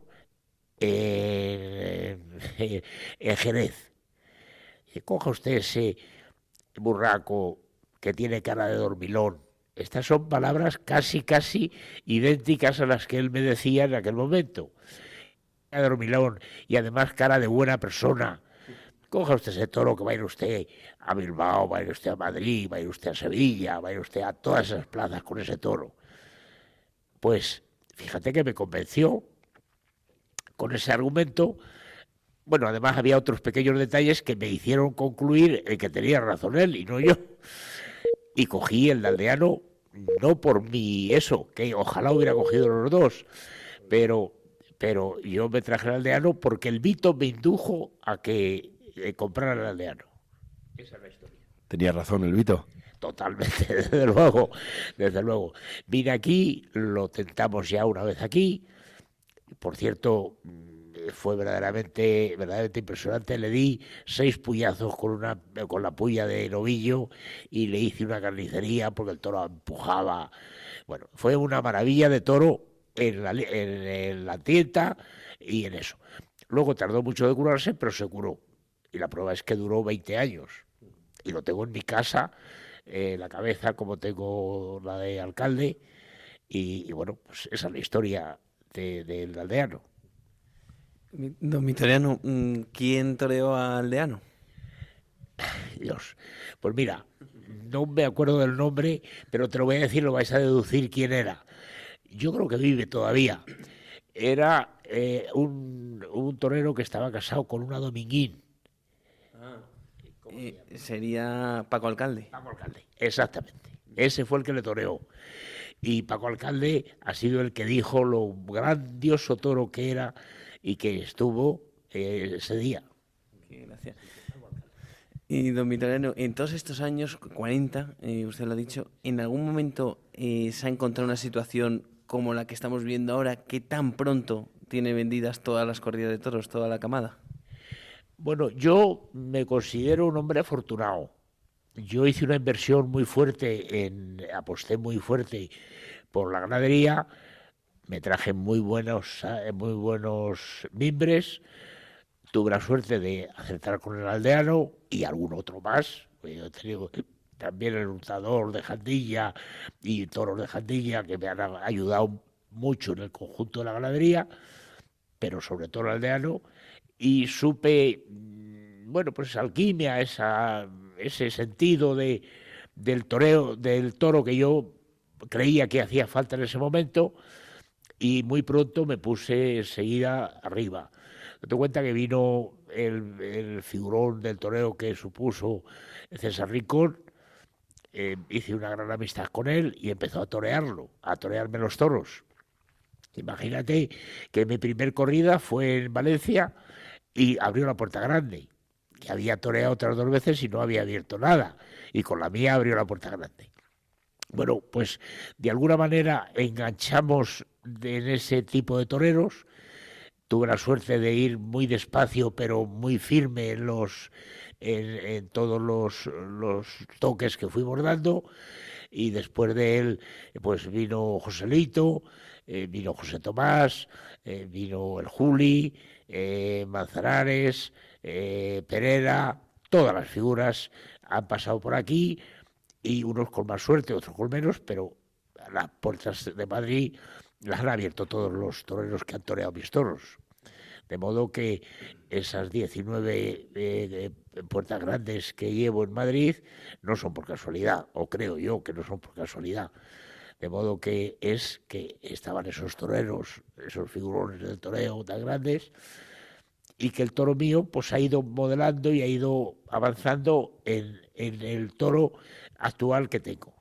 eh, en, en Jerez. Dice, coja usted ese burraco que tiene cara de dormilón. Estas son palabras casi, casi idénticas a las que él me decía en aquel momento. de dormilón y además cara de buena persona. Coja usted ese toro que va a ir usted a Bilbao, va a ir usted a Madrid, va a ir usted a Sevilla, va a ir usted a todas esas plazas con ese toro. Pues fíjate que me convenció con ese argumento. Bueno, además había otros pequeños detalles que me hicieron concluir el que tenía razón él y no yo. Y cogí el de Aldeano, no por mi eso, que ojalá hubiera cogido los dos, pero, pero yo me traje el Aldeano porque el Vito me indujo a que eh, comprara el Aldeano. Esa es la historia. Tenía razón el Vito. Totalmente, desde luego, desde luego. Vine aquí, lo tentamos ya una vez aquí. Por cierto, fue verdaderamente, verdaderamente impresionante. Le di seis puyazos con una, con la puya de novillo y le hice una carnicería porque el toro empujaba. Bueno, fue una maravilla de toro en la, en, en la tienda y en eso. Luego tardó mucho de curarse, pero se curó. Y la prueba es que duró veinte años. Y lo tengo en mi casa, eh, la cabeza como tengo la de alcalde. Y, y bueno, pues esa es la historia del de, de Aldeano. Don Victoriano, ¿quién toreó a Aldeano? Dios, pues mira, no me acuerdo del nombre, pero te lo voy a decir, lo vais a deducir quién era. Yo creo que vive todavía. Era eh, un, un torero que estaba casado con una Dominguín. Ah, eh, sería Paco Alcalde. Paco Alcalde, exactamente. Ese fue el que le toreó. Y Paco Alcalde ha sido el que dijo lo grandioso toro que era y que estuvo eh, ese día. Qué gracia. Y don Victoriano, en todos estos años, cuarenta, eh, usted lo ha dicho, ¿en algún momento eh, se ha encontrado una situación como la que estamos viendo ahora, que tan pronto tiene vendidas todas las corridas de toros, toda la camada? Bueno, yo me considero un hombre afortunado. Yo hice una inversión muy fuerte, en, aposté muy fuerte por la ganadería, me traje muy buenos, muy buenos mimbres, tuve la suerte de acertar con el Aldeano y algún otro más. Yo he tenido también el Hurtador de Jandilla y toros de Jandilla que me han ayudado mucho en el conjunto de la ganadería, pero sobre todo el Aldeano, y supe, bueno, pues esa alquimia, esa, ese sentido de, del toreo, del toro que yo creía que hacía falta en ese momento, y muy pronto me puse enseguida arriba. Date cuenta que vino el, el figurón del toreo que supuso César Rincón, eh, hice una gran amistad con él y empezó a torearlo, a torearme los toros. Imagínate que mi primer corrida fue en Valencia y abrió la Puerta Grande, que había toreado otras dos veces y no había abierto nada, y con la mía abrió la Puerta Grande. Bueno, pues de alguna manera enganchamos en ese tipo de toreros. Tuve la suerte de ir muy despacio, pero muy firme en los en, en todos los, los toques que fuimos dando. Y después de él, pues vino Joselito, eh, vino José Tomás, eh, vino el Juli, eh, Manzanares, eh, Pereira, todas las figuras han pasado por aquí, y unos con más suerte, otros con menos, pero las puertas de Madrid las han abierto todos los toreros que han toreado mis toros. De modo que esas diecinueve eh, puertas grandes que llevo en Madrid no son por casualidad, o creo yo que no son por casualidad. De modo que es que estaban esos toreros, esos figurones del toreo tan grandes, y que el toro mío pues ha ido modelando y ha ido avanzando en, en el toro actual que tengo.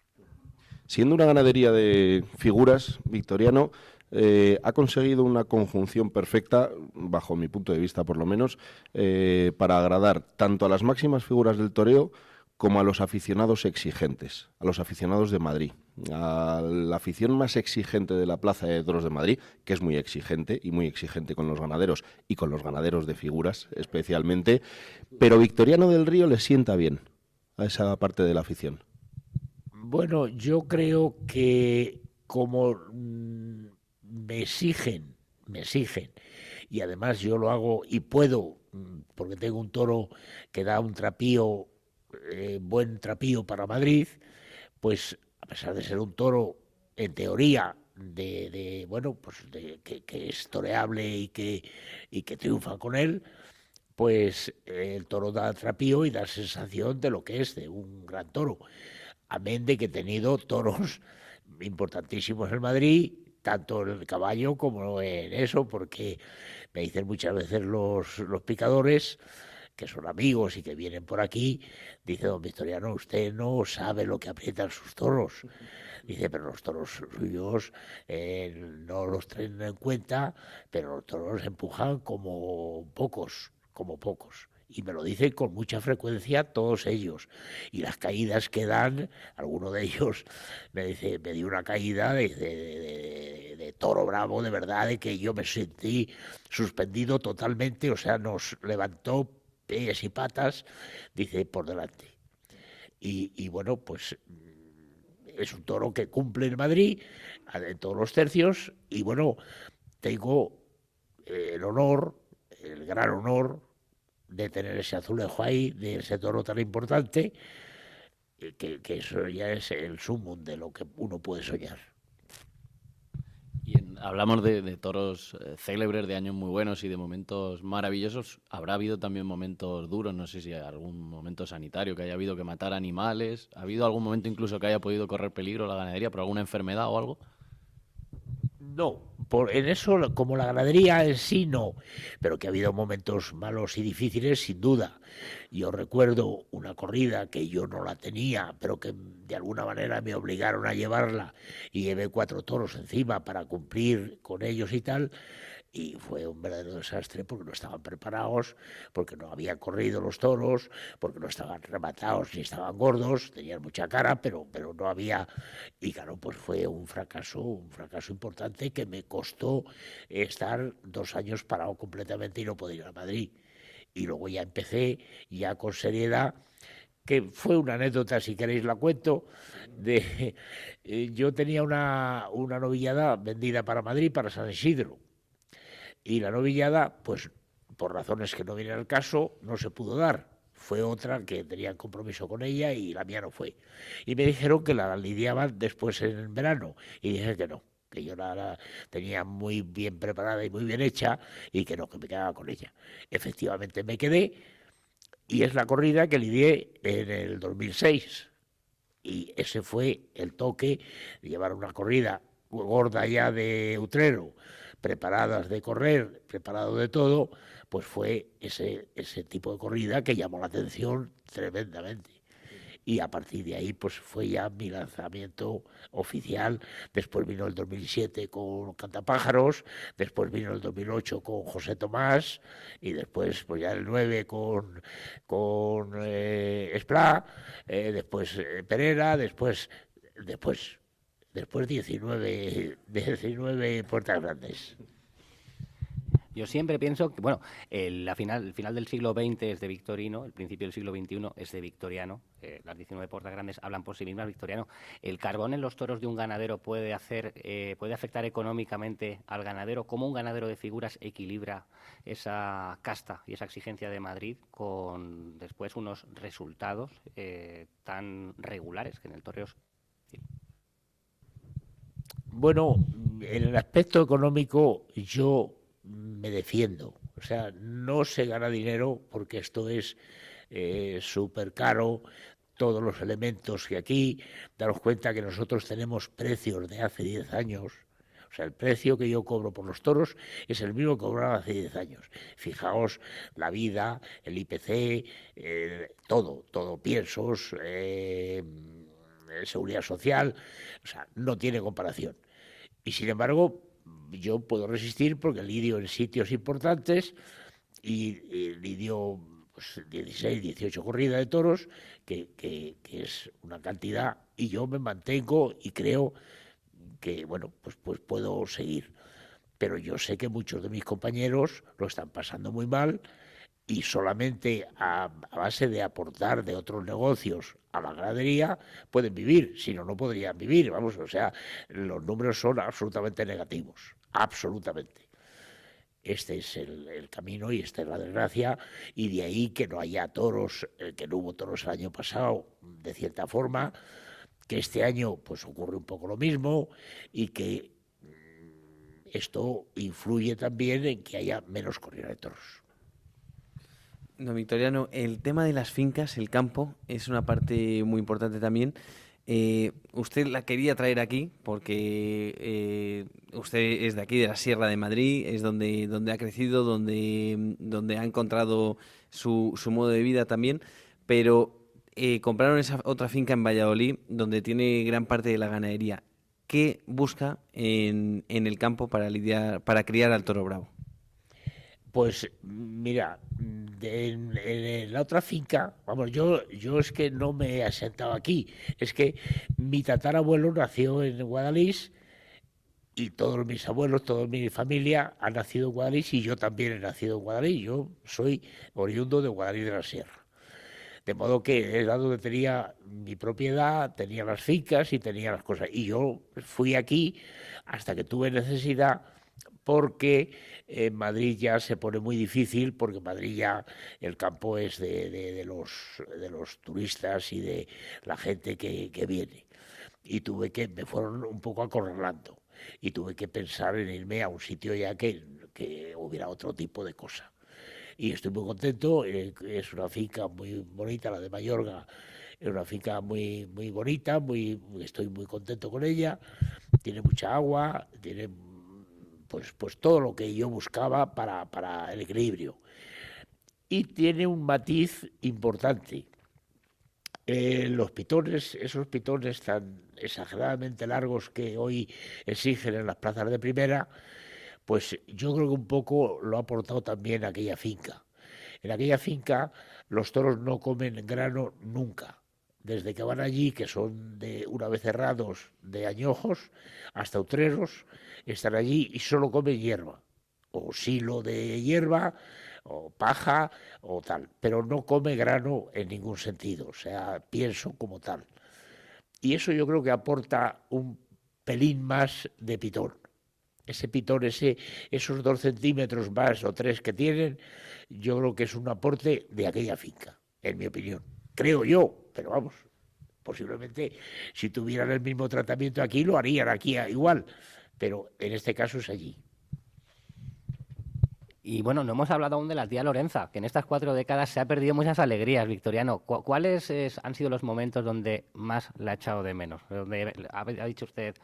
Siendo una ganadería de figuras, Victoriano, eh, ha conseguido una conjunción perfecta, bajo mi punto de vista por lo menos, eh, para agradar tanto a las máximas figuras del toreo como a los aficionados exigentes, a los aficionados de Madrid, a la afición más exigente de la Plaza de Toros de Madrid, que es muy exigente y muy exigente con los ganaderos y con los ganaderos de figuras especialmente, pero Victoriano del Río le sienta bien a esa parte de la afición. Bueno, yo creo que como mmm, me exigen, me exigen, y además yo lo hago y puedo, porque tengo un toro que da un trapío, eh, buen trapío para Madrid, pues a pesar de ser un toro, en teoría, de, de bueno, pues de, que, que es toreable y que, y que triunfa con él, pues el toro da trapío y da sensación de lo que es de un gran toro. Amén de que he tenido toros importantísimos en Madrid, tanto en el caballo como en eso, porque me dicen muchas veces los, los picadores, que son amigos y que vienen por aquí, dice don Victoriano, usted no sabe lo que aprietan sus toros. Dice, pero los toros suyos eh, no los traen en cuenta, pero los toros empujan como pocos, como pocos. Y me lo dicen con mucha frecuencia todos ellos. Y las caídas que dan, alguno de ellos me dice, me dio una caída de, de, de, de toro bravo, de verdad, de que yo me sentí suspendido totalmente, o sea, nos levantó pies y patas, dice, por delante. Y, y bueno, pues es un toro que cumple en Madrid, en todos los tercios, y bueno, tengo el honor, el gran honor, de tener ese azulejo ahí, de ese toro tan importante, que, que eso ya es el sumum de lo que uno puede soñar. Y en, hablamos de, de toros eh, célebres, de años muy buenos y de momentos maravillosos. ¿Habrá habido también momentos duros? No sé si hay algún momento sanitario que haya habido que matar animales. ¿Ha habido algún momento incluso que haya podido correr peligro la ganadería por alguna enfermedad o algo? No, por, en eso, como la ganadería en sí, no, pero que ha habido momentos malos y difíciles, sin duda. Yo recuerdo una corrida que yo no la tenía, pero que de alguna manera me obligaron a llevarla, y llevé cuatro toros encima para cumplir con ellos y tal, y fue un verdadero desastre porque no estaban preparados, porque no habían corrido los toros, porque no estaban rematados ni estaban gordos, tenían mucha cara, pero, pero no había, y claro, pues fue un fracaso, un fracaso importante que me costó estar dos años parado completamente y no poder ir a Madrid. Y luego ya empecé ya con seriedad, que fue una anécdota, si queréis la cuento, de eh, yo tenía una, una novillada vendida para Madrid, para San Isidro. Y la novillada, pues por razones que no vienen al caso, no se pudo dar. Fue otra que tenía compromiso con ella y la mía no fue. Y me dijeron que la lidiaban después en verano. Y dije que no, que yo la, la tenía muy bien preparada y muy bien hecha y que no, que me quedaba con ella. Efectivamente me quedé y es la corrida que lidié en el dos mil seis. Y ese fue el toque de llevar una corrida gorda ya de Utrero, preparadas de correr, preparado de todo, pues fue ese, ese tipo de corrida que llamó la atención tremendamente. Y a partir de ahí pues fue ya mi lanzamiento oficial. Después vino el dos mil siete con Cantapájaros, después vino el dos mil ocho con José Tomás, y después pues ya el nueve con, con eh, Esplá, eh, después eh, Pereira, después... después Después diecinueve, diecinueve Puertas Grandes. Yo siempre pienso que, bueno, el, la final, el final del siglo veinte es de Victorino, el principio del siglo veintiuno es de Victoriano, eh, las diecinueve Puertas Grandes hablan por sí mismas, Victoriano. ¿El carbón en los toros de un ganadero puede, hacer, eh, puede afectar económicamente al ganadero? ¿Cómo un ganadero de figuras equilibra esa casta y esa exigencia de Madrid con después unos resultados eh, tan regulares que en el toreo? Sí. Bueno, en el aspecto económico yo me defiendo. O sea, no se gana dinero porque esto es eh, súper caro, todos los elementos que aquí, daros cuenta que nosotros tenemos precios de hace diez años. O sea, el precio que yo cobro por los toros es el mismo que cobraba hace diez años. Fijaos, la vida, el I P C, eh, todo, todo, piensos, eh, seguridad social, o sea, no tiene comparación. Y sin embargo, yo puedo resistir porque lidio en sitios importantes y, y lidio pues, dieciséis, dieciocho corridas de toros, que, que, que es una cantidad, y yo me mantengo y creo que, bueno, pues, pues puedo seguir. Pero yo sé que muchos de mis compañeros lo están pasando muy mal y solamente a, a base de aportar de otros negocios a la ganadería pueden vivir, si no, no podrían vivir, vamos, o sea, los números son absolutamente negativos, absolutamente. Este es el, el camino y esta es la desgracia, y de ahí que no haya toros, eh, que no hubo toros el año pasado, de cierta forma, que este año pues ocurre un poco lo mismo, y que esto influye también en que haya menos corrida de toros. No, Victoriano, el tema de las fincas, el campo, es una parte muy importante también. Eh, usted la quería traer aquí porque eh, usted es de aquí, de la Sierra de Madrid, es donde, donde ha crecido, donde, donde ha encontrado su, su modo de vida también, pero eh, compraron esa otra finca en Valladolid donde tiene gran parte de la ganadería. ¿Qué busca en, en el campo para lidiar, para criar al toro bravo? Pues mira, de, en, en la otra finca, vamos, yo, yo es que no me he asentado aquí, es que mi tatarabuelo nació en Guadalix y todos mis abuelos, toda mi familia han nacido en Guadalix y yo también he nacido en Guadalix, yo soy oriundo de Guadalix de la Sierra. De modo que era donde tenía mi propiedad, tenía las fincas y tenía las cosas. Y yo fui aquí hasta que tuve necesidad, porque en Madrid ya se pone muy difícil, porque en Madrid ya el campo es de, de, de, los, de los turistas y de la gente que, que viene. Y tuve que, me fueron un poco acorralando, y tuve que pensar en irme a un sitio ya que, que hubiera otro tipo de cosa. Y estoy muy contento, es una finca muy bonita, la de Mayorga, es una finca muy, muy bonita, muy, estoy muy contento con ella, tiene mucha agua, tiene pues, pues todo lo que yo buscaba para, para el equilibrio. Y tiene un matiz importante. Eh, los pitones, esos pitones tan exageradamente largos que hoy exigen en las plazas de primera, pues yo creo que un poco lo ha aportado también aquella finca. En aquella finca los toros no comen grano nunca. Desde que van allí, que son de una vez cerrados de añojos hasta utreros, están allí y solo comen hierba, o silo de hierba, o paja, o tal. Pero no come grano en ningún sentido, o sea, pienso como tal. Y eso yo creo que aporta un pelín más de pitón. Ese pitón, ese, esos dos centímetros más o tres que tienen, yo creo que es un aporte de aquella finca, en mi opinión. Creo yo, pero vamos, posiblemente si tuvieran el mismo tratamiento aquí, lo harían aquí igual, pero en este caso es allí. Y bueno, no hemos hablado aún de la tía Lorenza, que en estas cuatro décadas se ha perdido muchas alegrías, Victoriano. ¿Cu- ¿Cuáles es, han sido los momentos donde más la ha echado de menos? Donde ha, ha dicho usted...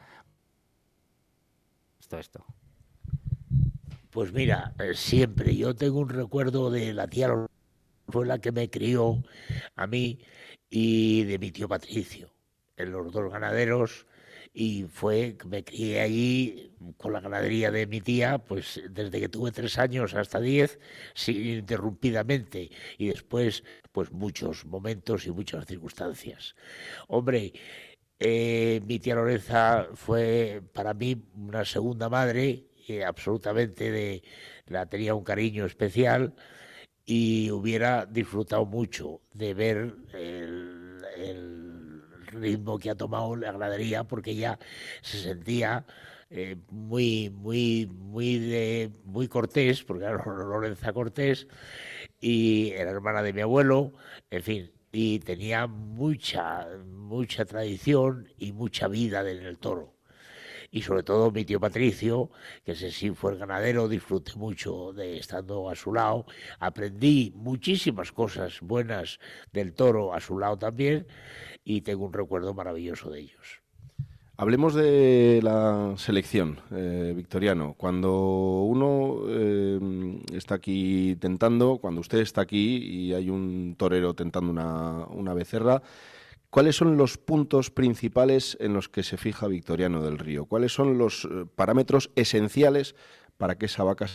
Esto, esto. Pues mira, eh, siempre yo tengo un recuerdo de la tía Lorenza, fue la que me crió a mí, y de mi tío Patricio, en los dos ganaderos, y fue, me crié allí con la ganadería de mi tía, pues desde que tuve tres años hasta diez, ininterrumpidamente, y después, pues muchos momentos y muchas circunstancias. Hombre, eh, mi tía Lorenza fue para mí una segunda madre, eh, absolutamente, de, la tenía un cariño especial, y hubiera disfrutado mucho de ver el, el ritmo que ha tomado la ganadería, porque ella se sentía eh, muy, muy, muy, de, muy cortés, porque era Lorenza Cortés, y era hermana de mi abuelo, en fin, y tenía mucha, mucha tradición y mucha vida en el toro. Y sobre todo mi tío Patricio, que ese sí fue el ganadero, disfruté mucho de estando a su lado, aprendí muchísimas cosas buenas del toro a su lado también, y tengo un recuerdo maravilloso de ellos. Hablemos de la selección, eh, Victoriano. Cuando uno eh, está aquí tentando, cuando usted está aquí y hay un torero tentando una, una becerra, ¿cuáles son los puntos principales en los que se fija Victoriano del Río? ¿Cuáles son los eh, parámetros esenciales para que esa vaca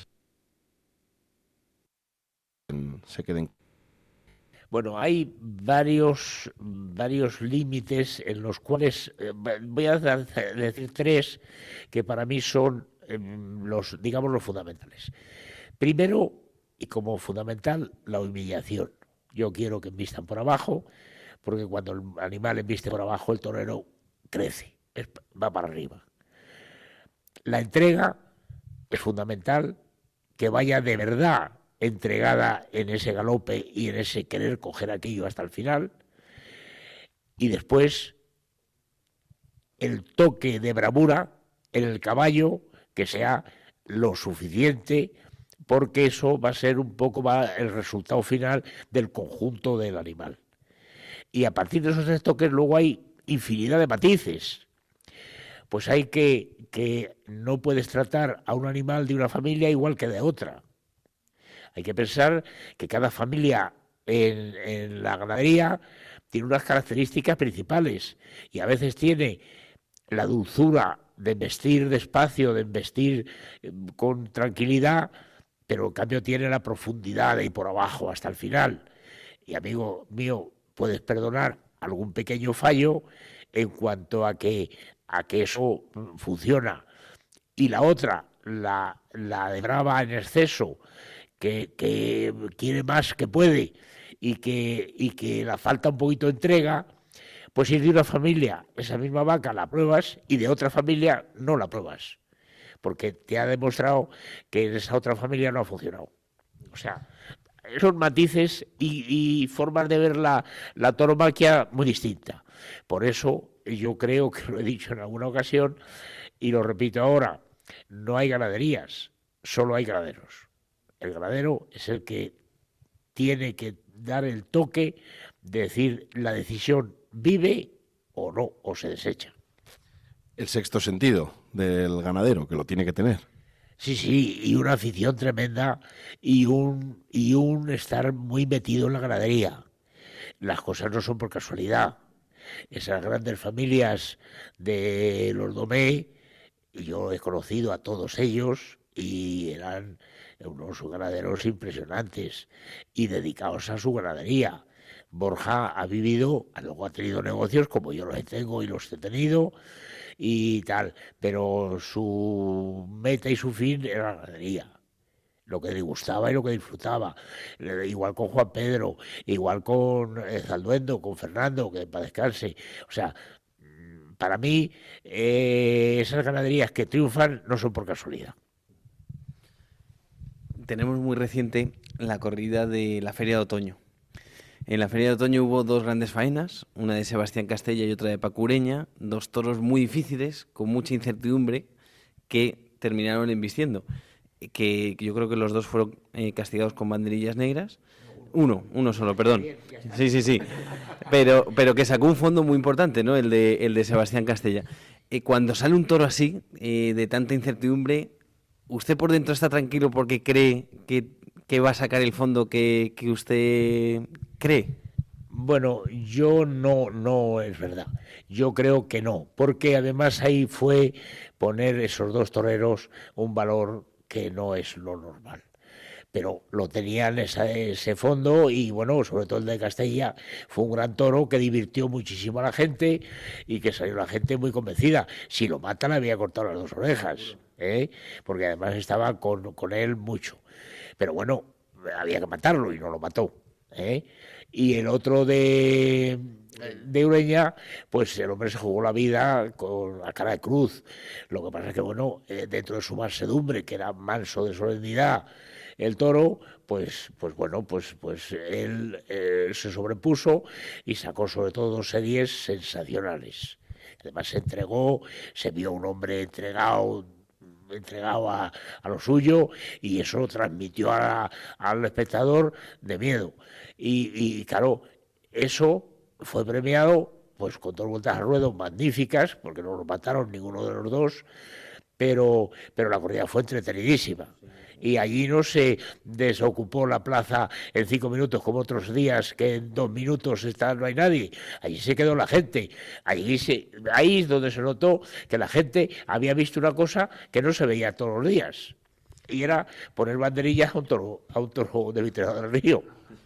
se quede en... Bueno, hay varios, varios límites en los cuales, eh, voy a decir tres que para mí son eh, los, digamos, los fundamentales. Primero, y como fundamental, la humillación. Yo quiero que envistan por abajo, porque cuando el animal embiste por abajo, el torero crece, es, va para arriba. La entrega es fundamental, que vaya de verdad entregada en ese galope y en ese querer coger aquello hasta el final. Y después el toque de bravura en el caballo, que sea lo suficiente, porque eso va a ser un poco va el resultado final del conjunto del animal. Y a partir de esos tres toques luego hay infinidad de matices. Pues hay que, que no puedes tratar a un animal de una familia igual que de otra. Hay que pensar que cada familia en, en la ganadería tiene unas características principales y a veces tiene la dulzura de embestir despacio, de embestir con tranquilidad, pero en cambio tiene la profundidad de ir por abajo hasta el final. Y amigo mío, puedes perdonar algún pequeño fallo en cuanto a que, a que eso funciona. Y la otra, la, la de brava en exceso, que, que quiere más que puede y que, y que la falta un poquito de entrega, pues si de una familia esa misma vaca la pruebas y de otra familia no la pruebas, porque te ha demostrado que en esa otra familia no ha funcionado. O sea, esos matices y, y formas de ver la, la tauromaquia muy distinta. Por eso yo creo que lo he dicho en alguna ocasión y lo repito ahora, no hay ganaderías, solo hay ganaderos. El ganadero es el que tiene que dar el toque de decir la decisión vive o no, o se desecha. El sexto sentido del ganadero, que lo tiene que tener. Sí, sí, y una afición tremenda y un, y un estar muy metido en la ganadería. Las cosas no son por casualidad. Esas grandes familias de los Domé, yo he conocido a todos ellos y eran unos ganaderos impresionantes y dedicados a su ganadería. Borja ha vivido, luego ha tenido negocios como yo los tengo y los he tenido y tal, pero su meta y su fin era la ganadería, lo que le gustaba y lo que disfrutaba. Igual con Juan Pedro, igual con eh, Zalduendo, con Fernando, que para descanse. O sea, para mí eh, esas ganaderías que triunfan no son por casualidad. Tenemos muy reciente la corrida de la Feria de Otoño. En la Feria de Otoño hubo dos grandes faenas, una de Sebastián Castella y otra de Paco Ureña, dos toros muy difíciles, con mucha incertidumbre, que terminaron embistiendo. Que yo creo que los dos fueron eh, castigados con banderillas negras. Uno, uno solo, perdón. Sí, sí, sí. Pero, pero que sacó un fondo muy importante, ¿no? El de, el de Sebastián Castella. Eh, cuando sale un toro así, eh, de tanta incertidumbre, ¿usted por dentro está tranquilo porque cree que, que va a sacar el fondo que, que usted cree? Bueno, yo no, no es verdad. Yo creo que no, porque además ahí fue poner esos dos toreros un valor que no es lo normal. Pero lo tenían esa, ese fondo y bueno, sobre todo el de Castella fue un gran toro que divirtió muchísimo a la gente y que salió la gente muy convencida. Si lo matan le había cortado las dos orejas, ¿eh? Porque además estaba con, con él mucho. Pero bueno, había que matarlo y no lo mató, ¿eh? Y el otro de, de Ureña, pues el hombre se jugó la vida con la cara de cruz. Lo que pasa es que, bueno, eh, dentro de su mansedumbre, que era manso de solemnidad, el toro, pues, pues bueno, pues, pues él eh, se sobrepuso y sacó sobre todo dos series sensacionales. Además se entregó, se vio un hombre entregado, entregado a, a lo suyo y eso transmitió a, al espectador de miedo. Y, y claro, eso fue premiado pues con dos vueltas al ruedo magníficas, porque no lo mataron ninguno de los dos, pero, pero la corrida fue entretenidísima. Y allí no se desocupó la plaza en cinco minutos como otros días que en dos minutos está, no hay nadie. Allí se quedó la gente. Allí se, ahí es donde se notó que la gente había visto una cosa que no se veía todos los días. Y era poner banderillas a un toro, a un toro de Vitrera del Río.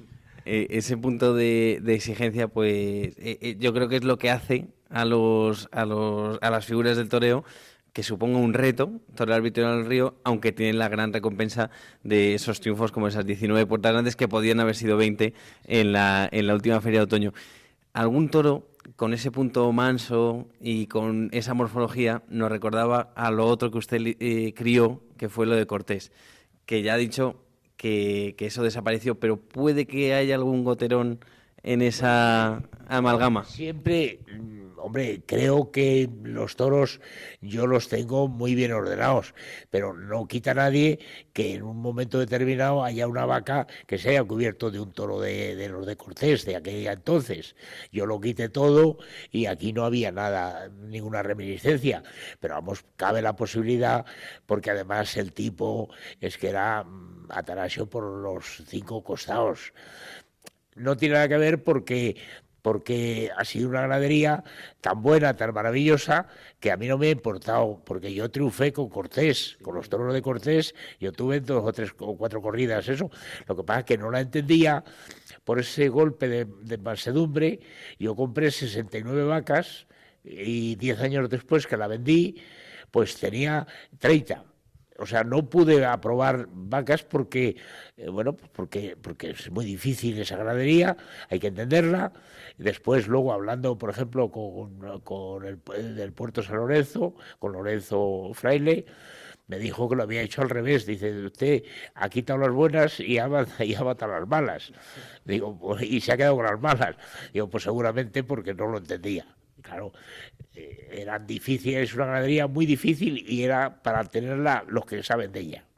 Eh, ese punto de, de exigencia, pues eh, eh, yo creo que es lo que hace a los, a los a las figuras del toreo que suponga un reto torear Vitrera del Río, aunque tienen la gran recompensa de esos triunfos como esas diecinueve puertas grandes que podían haber sido veinte en la, en la última Feria de Otoño. ¿Algún toro con ese punto manso y con esa morfología nos recordaba a lo otro que usted eh, crió, que fue lo de Cortés, que ya ha dicho que, que eso desapareció, pero puede que haya algún goterón en esa amalgama? Siempre, hombre, creo que los toros yo los tengo muy bien ordenados, pero no quita nadie que en un momento determinado haya una vaca que se haya cubierto de un toro de, de los de Cortés, de aquella entonces. Yo lo quité todo y aquí no había nada, ninguna reminiscencia, pero vamos, cabe la posibilidad, porque además el tipo es que era Atanasio por los cinco costados. No tiene nada que ver porque... porque ha sido una ganadería tan buena, tan maravillosa, que a mí no me ha importado, porque yo triunfé con Cortés, con los toros de Cortés, yo tuve dos o tres o cuatro corridas, eso. Lo que pasa es que no la entendía por ese golpe de, de mansedumbre. Yo compré sesenta y nueve vacas y diez años después que la vendí, pues tenía treinta. O sea, no pude aprobar vacas porque, eh, bueno, porque, porque es muy difícil esa ganadería, hay que entenderla. Después, luego, hablando, por ejemplo, con, con el, el del Puerto San Lorenzo, con Lorenzo Fraile, me dijo que lo había hecho al revés. Dice, usted ha quitado las buenas y ha, y ha matado las malas. Digo, pues, y se ha quedado con las malas. Digo, pues seguramente porque no lo entendía. Claro, eh, eran difíciles, es una ganadería muy difícil y era para tenerla los que saben de ella.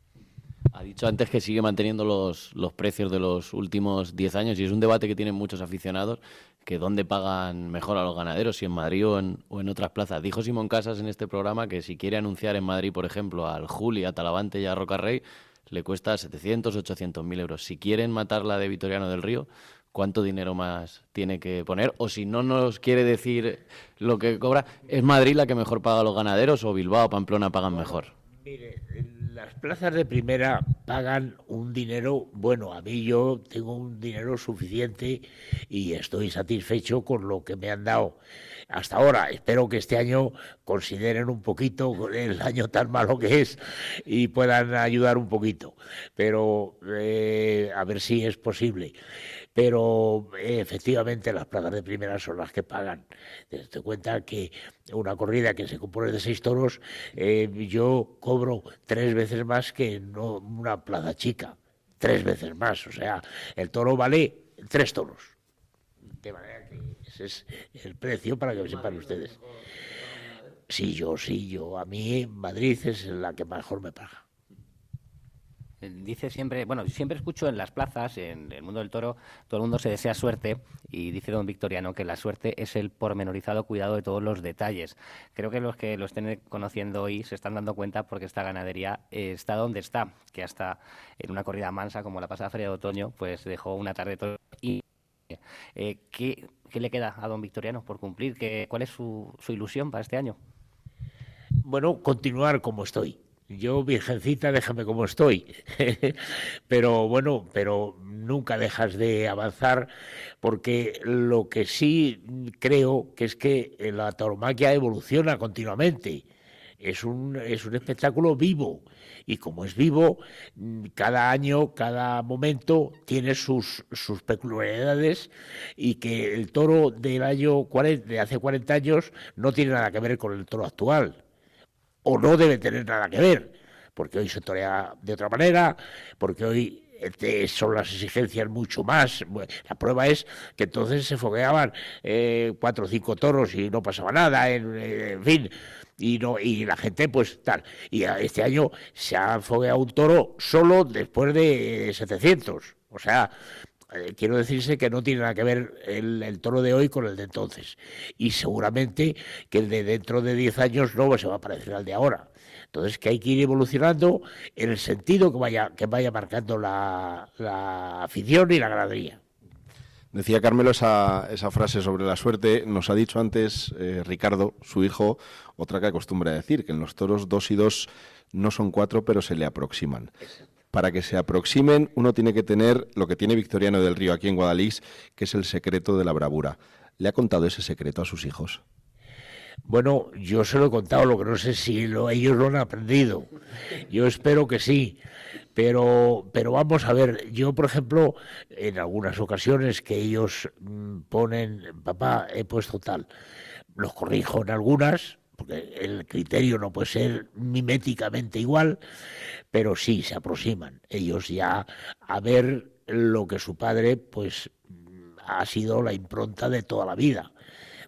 Ha dicho antes que sigue manteniendo los, los precios de los últimos diez años y es un debate que tienen muchos aficionados, que dónde pagan mejor a los ganaderos, si en Madrid o en, o en otras plazas. Dijo Simón Casas en este programa que si quiere anunciar en Madrid, por ejemplo, al Juli, a Talavante y a Rocarrey, le cuesta setecientos, ochocientos mil euros. Si quieren matarla de Vitoriano del Río, ¿cuánto dinero más tiene que poner? O si no nos quiere decir lo que cobra, ¿es Madrid la que mejor paga a los ganaderos o Bilbao o Pamplona pagan mejor? Mire, las plazas de primera pagan un dinero, bueno, a mí yo tengo un dinero suficiente y estoy satisfecho con lo que me han dado hasta ahora. Espero que este año consideren un poquito el año tan malo que es y puedan ayudar un poquito, pero eh, a ver si es posible. Pero eh, efectivamente las plazas de primera son las que pagan. Te cuenta que una corrida que se compone de seis toros, eh, yo cobro tres veces más que no una plaza chica, tres veces más. O sea, el toro vale tres toros. De manera que ese es el precio para que lo sepan ustedes. Sí, yo, sí, yo. A mí Madrid es la que mejor me paga. Dice siempre, bueno, siempre escucho en las plazas, en el mundo del toro, todo el mundo se desea suerte y dice don Victoriano que la suerte es el pormenorizado cuidado de todos los detalles. Creo que los que lo estén conociendo hoy se están dando cuenta porque esta ganadería eh, está donde está, que hasta en una corrida mansa como la pasada Feria de Otoño, pues dejó una tarde todo y eh, ¿qué, ¿qué le queda a don Victoriano por cumplir? ¿Qué, ¿Cuál es su, su ilusión para este año? Bueno, continuar como estoy. Yo, virgencita, déjame como estoy. Pero bueno, pero nunca dejas de avanzar, porque lo que sí creo que es que la tauromaquia evoluciona continuamente. Es un, es un espectáculo vivo y como es vivo, cada año, cada momento tiene sus, sus peculiaridades, y que el toro del año cuarenta, de hace cuarenta años no tiene nada que ver con el toro actual. O no debe tener nada que ver, porque hoy se torea de otra manera, porque hoy este, son las exigencias mucho más. La prueba es que entonces se fogueaban eh, cuatro o cinco toros y no pasaba nada, en, en fin, y no y la gente pues tal. Y este año se ha fogueado un toro solo después de setecientos, o sea... Quiero decirse que no tiene nada que ver el, el toro de hoy con el de entonces. Y seguramente que el de dentro de diez años no se va a parecer al de ahora. Entonces, que hay que ir evolucionando en el sentido que vaya, que vaya marcando la, la afición y la ganadería. Decía Carmelo esa, esa frase sobre la suerte. Nos ha dicho antes eh, Ricardo, su hijo, otra que acostumbra a decir, que en los toros dos y dos no son cuatro, pero se le aproximan. Para que se aproximen, uno tiene que tener lo que tiene Victoriano del Río aquí en Guadalix, que es el secreto de la bravura. ¿Le ha contado ese secreto a sus hijos? Bueno, yo se lo he contado, lo que no sé si lo, ellos lo han aprendido. Yo espero que sí, pero, pero vamos a ver, yo por ejemplo, en algunas ocasiones que ellos mmm, ponen, papá, he puesto tal, los corrijo en algunas, porque el criterio no puede ser miméticamente igual, pero sí se aproximan ellos ya a ver lo que su padre pues ha sido la impronta de toda la vida.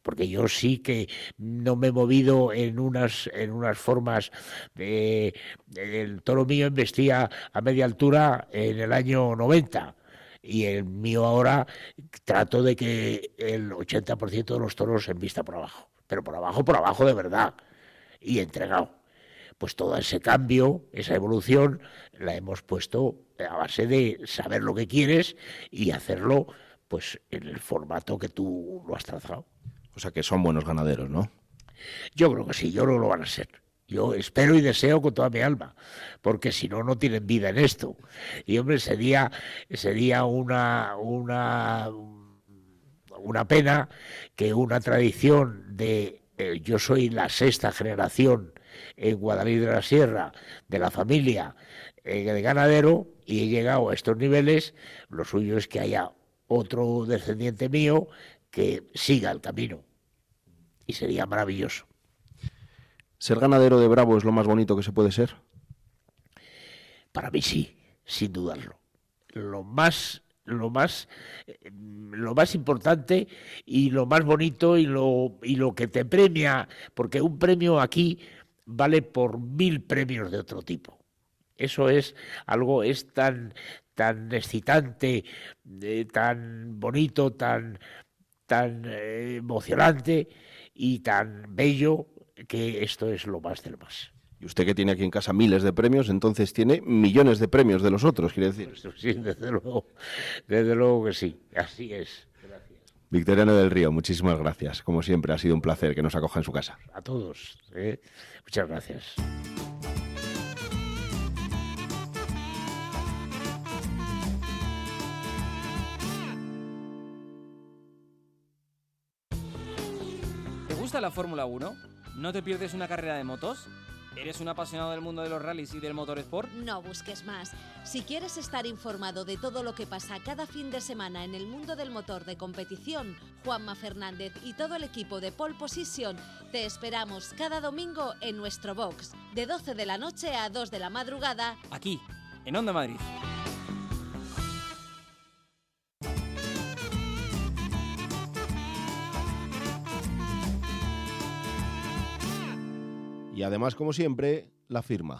porque yo sí que no me he movido en unas, en unas formas de... El toro mío embestía a media altura en el año noventa, y el mío ahora trato de que el ochenta por ciento de los toros embista por abajo, pero por abajo, por abajo de verdad, y entregado. Pues todo ese cambio, esa evolución, la hemos puesto a base de saber lo que quieres y hacerlo pues en el formato que tú lo has trazado. O sea que son buenos ganaderos, ¿no? Yo creo que sí, yo creo que lo van a ser. Yo espero y deseo con toda mi alma, porque si no, no tienen vida en esto. Y hombre, sería, sería una, una, una pena que una tradición de... Eh, yo soy la sexta generación en Guadalix de la Sierra de la familia eh, de ganadero, y he llegado a estos niveles. Lo suyo es que haya otro descendiente mío que siga el camino, y sería maravilloso. ¿Ser ganadero de bravo es lo más bonito que se puede ser? Para mí sí, sin dudarlo. Lo más, lo más, lo más importante y lo más bonito y lo, y lo que te premia, porque un premio aquí vale por mil premios de otro tipo. Eso es algo, es tan, tan excitante, eh, tan bonito, tan, tan eh, emocionante y tan bello, que esto es lo más del más. Y usted, que tiene aquí en casa miles de premios, entonces tiene millones de premios de los otros, quiere decir. Pues sí, desde luego, desde luego que sí, así es. Gracias. Victoriano del Río, muchísimas gracias. Como siempre, ha sido un placer que nos acoja en su casa. A todos, ¿eh? Muchas gracias. ¿Te gusta la Fórmula uno? ¿No te pierdes una carrera de motos? ¿Eres un apasionado del mundo de los rallies y del motorsport? No busques más. Si quieres estar informado de todo lo que pasa cada fin de semana en el mundo del motor de competición, Juanma Fernández y todo el equipo de Pole Position te esperamos cada domingo en nuestro box, de doce de la noche a dos de la madrugada, aquí, en Onda Madrid. Y además, como siempre, la firma.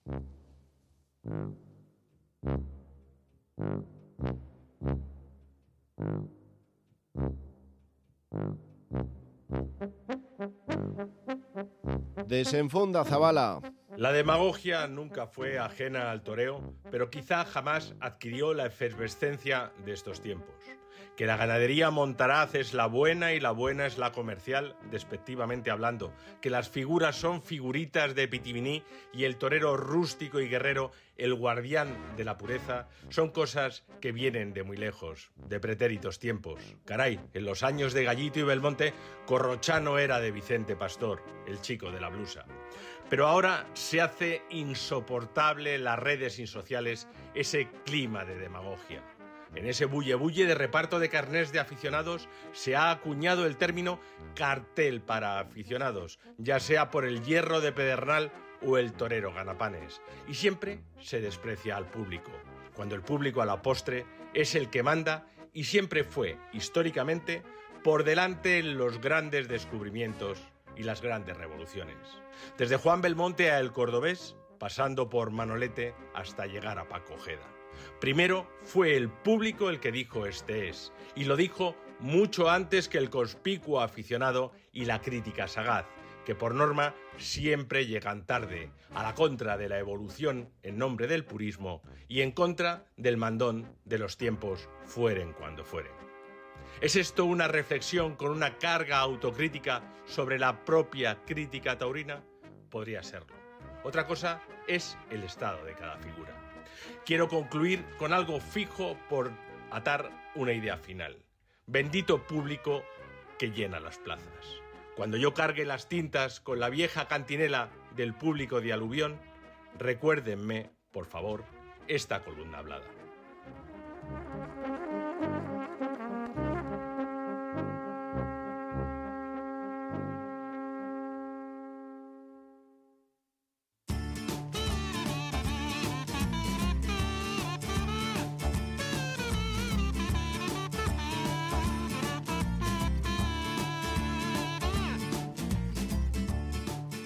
Desenfonda, Zabala. La demagogia nunca fue ajena al toreo, pero quizá jamás adquirió la efervescencia de estos tiempos. Que la ganadería montaraz es la buena y la buena es la comercial, despectivamente hablando. Que las figuras son figuritas de pitiminí y el torero rústico y guerrero, el guardián de la pureza, son cosas que vienen de muy lejos, de pretéritos tiempos. Caray, en los años de Gallito y Belmonte, Corrochano era de Vicente Pastor, el chico de la blusa. Pero ahora se hace insoportable en las redes y sociales ese clima de demagogia. En ese bulle-bulle de reparto de carnés de aficionados se ha acuñado el término cartel para aficionados, ya sea por el hierro de Pedernal o el torero ganapanes. Y siempre se desprecia al público, cuando el público a la postre es el que manda y siempre fue, históricamente, por delante en los grandes descubrimientos y las grandes revoluciones. Desde Juan Belmonte a El Cordobés, pasando por Manolete hasta llegar a Paco Ojeda. Primero fue el público el que dijo este es, y lo dijo mucho antes que el conspicuo aficionado y la crítica sagaz, que por norma siempre llegan tarde, a la contra de la evolución en nombre del purismo y en contra del mandón de los tiempos fueren cuando fueren. ¿Es esto una reflexión con una carga autocrítica sobre la propia crítica taurina? Podría serlo. Otra cosa es el estado de cada figura. Quiero concluir con algo fijo por atar una idea final. Bendito público que llena las plazas. Cuando yo cargue las tintas con la vieja cantinela del público de aluvión, recuérdenme, por favor, esta columna hablada.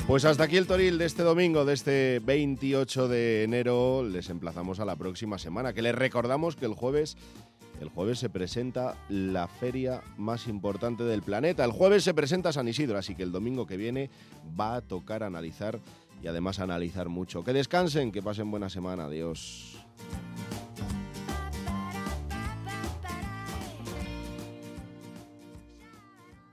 Pues hasta aquí el Toril de este domingo, de este veintiocho de enero. Les emplazamos a la próxima semana, que les recordamos que el jueves, el jueves se presenta la feria más importante del planeta. El jueves se presenta San Isidro, así que el domingo que viene va a tocar analizar y además analizar mucho. Que descansen, que pasen buena semana. Adiós.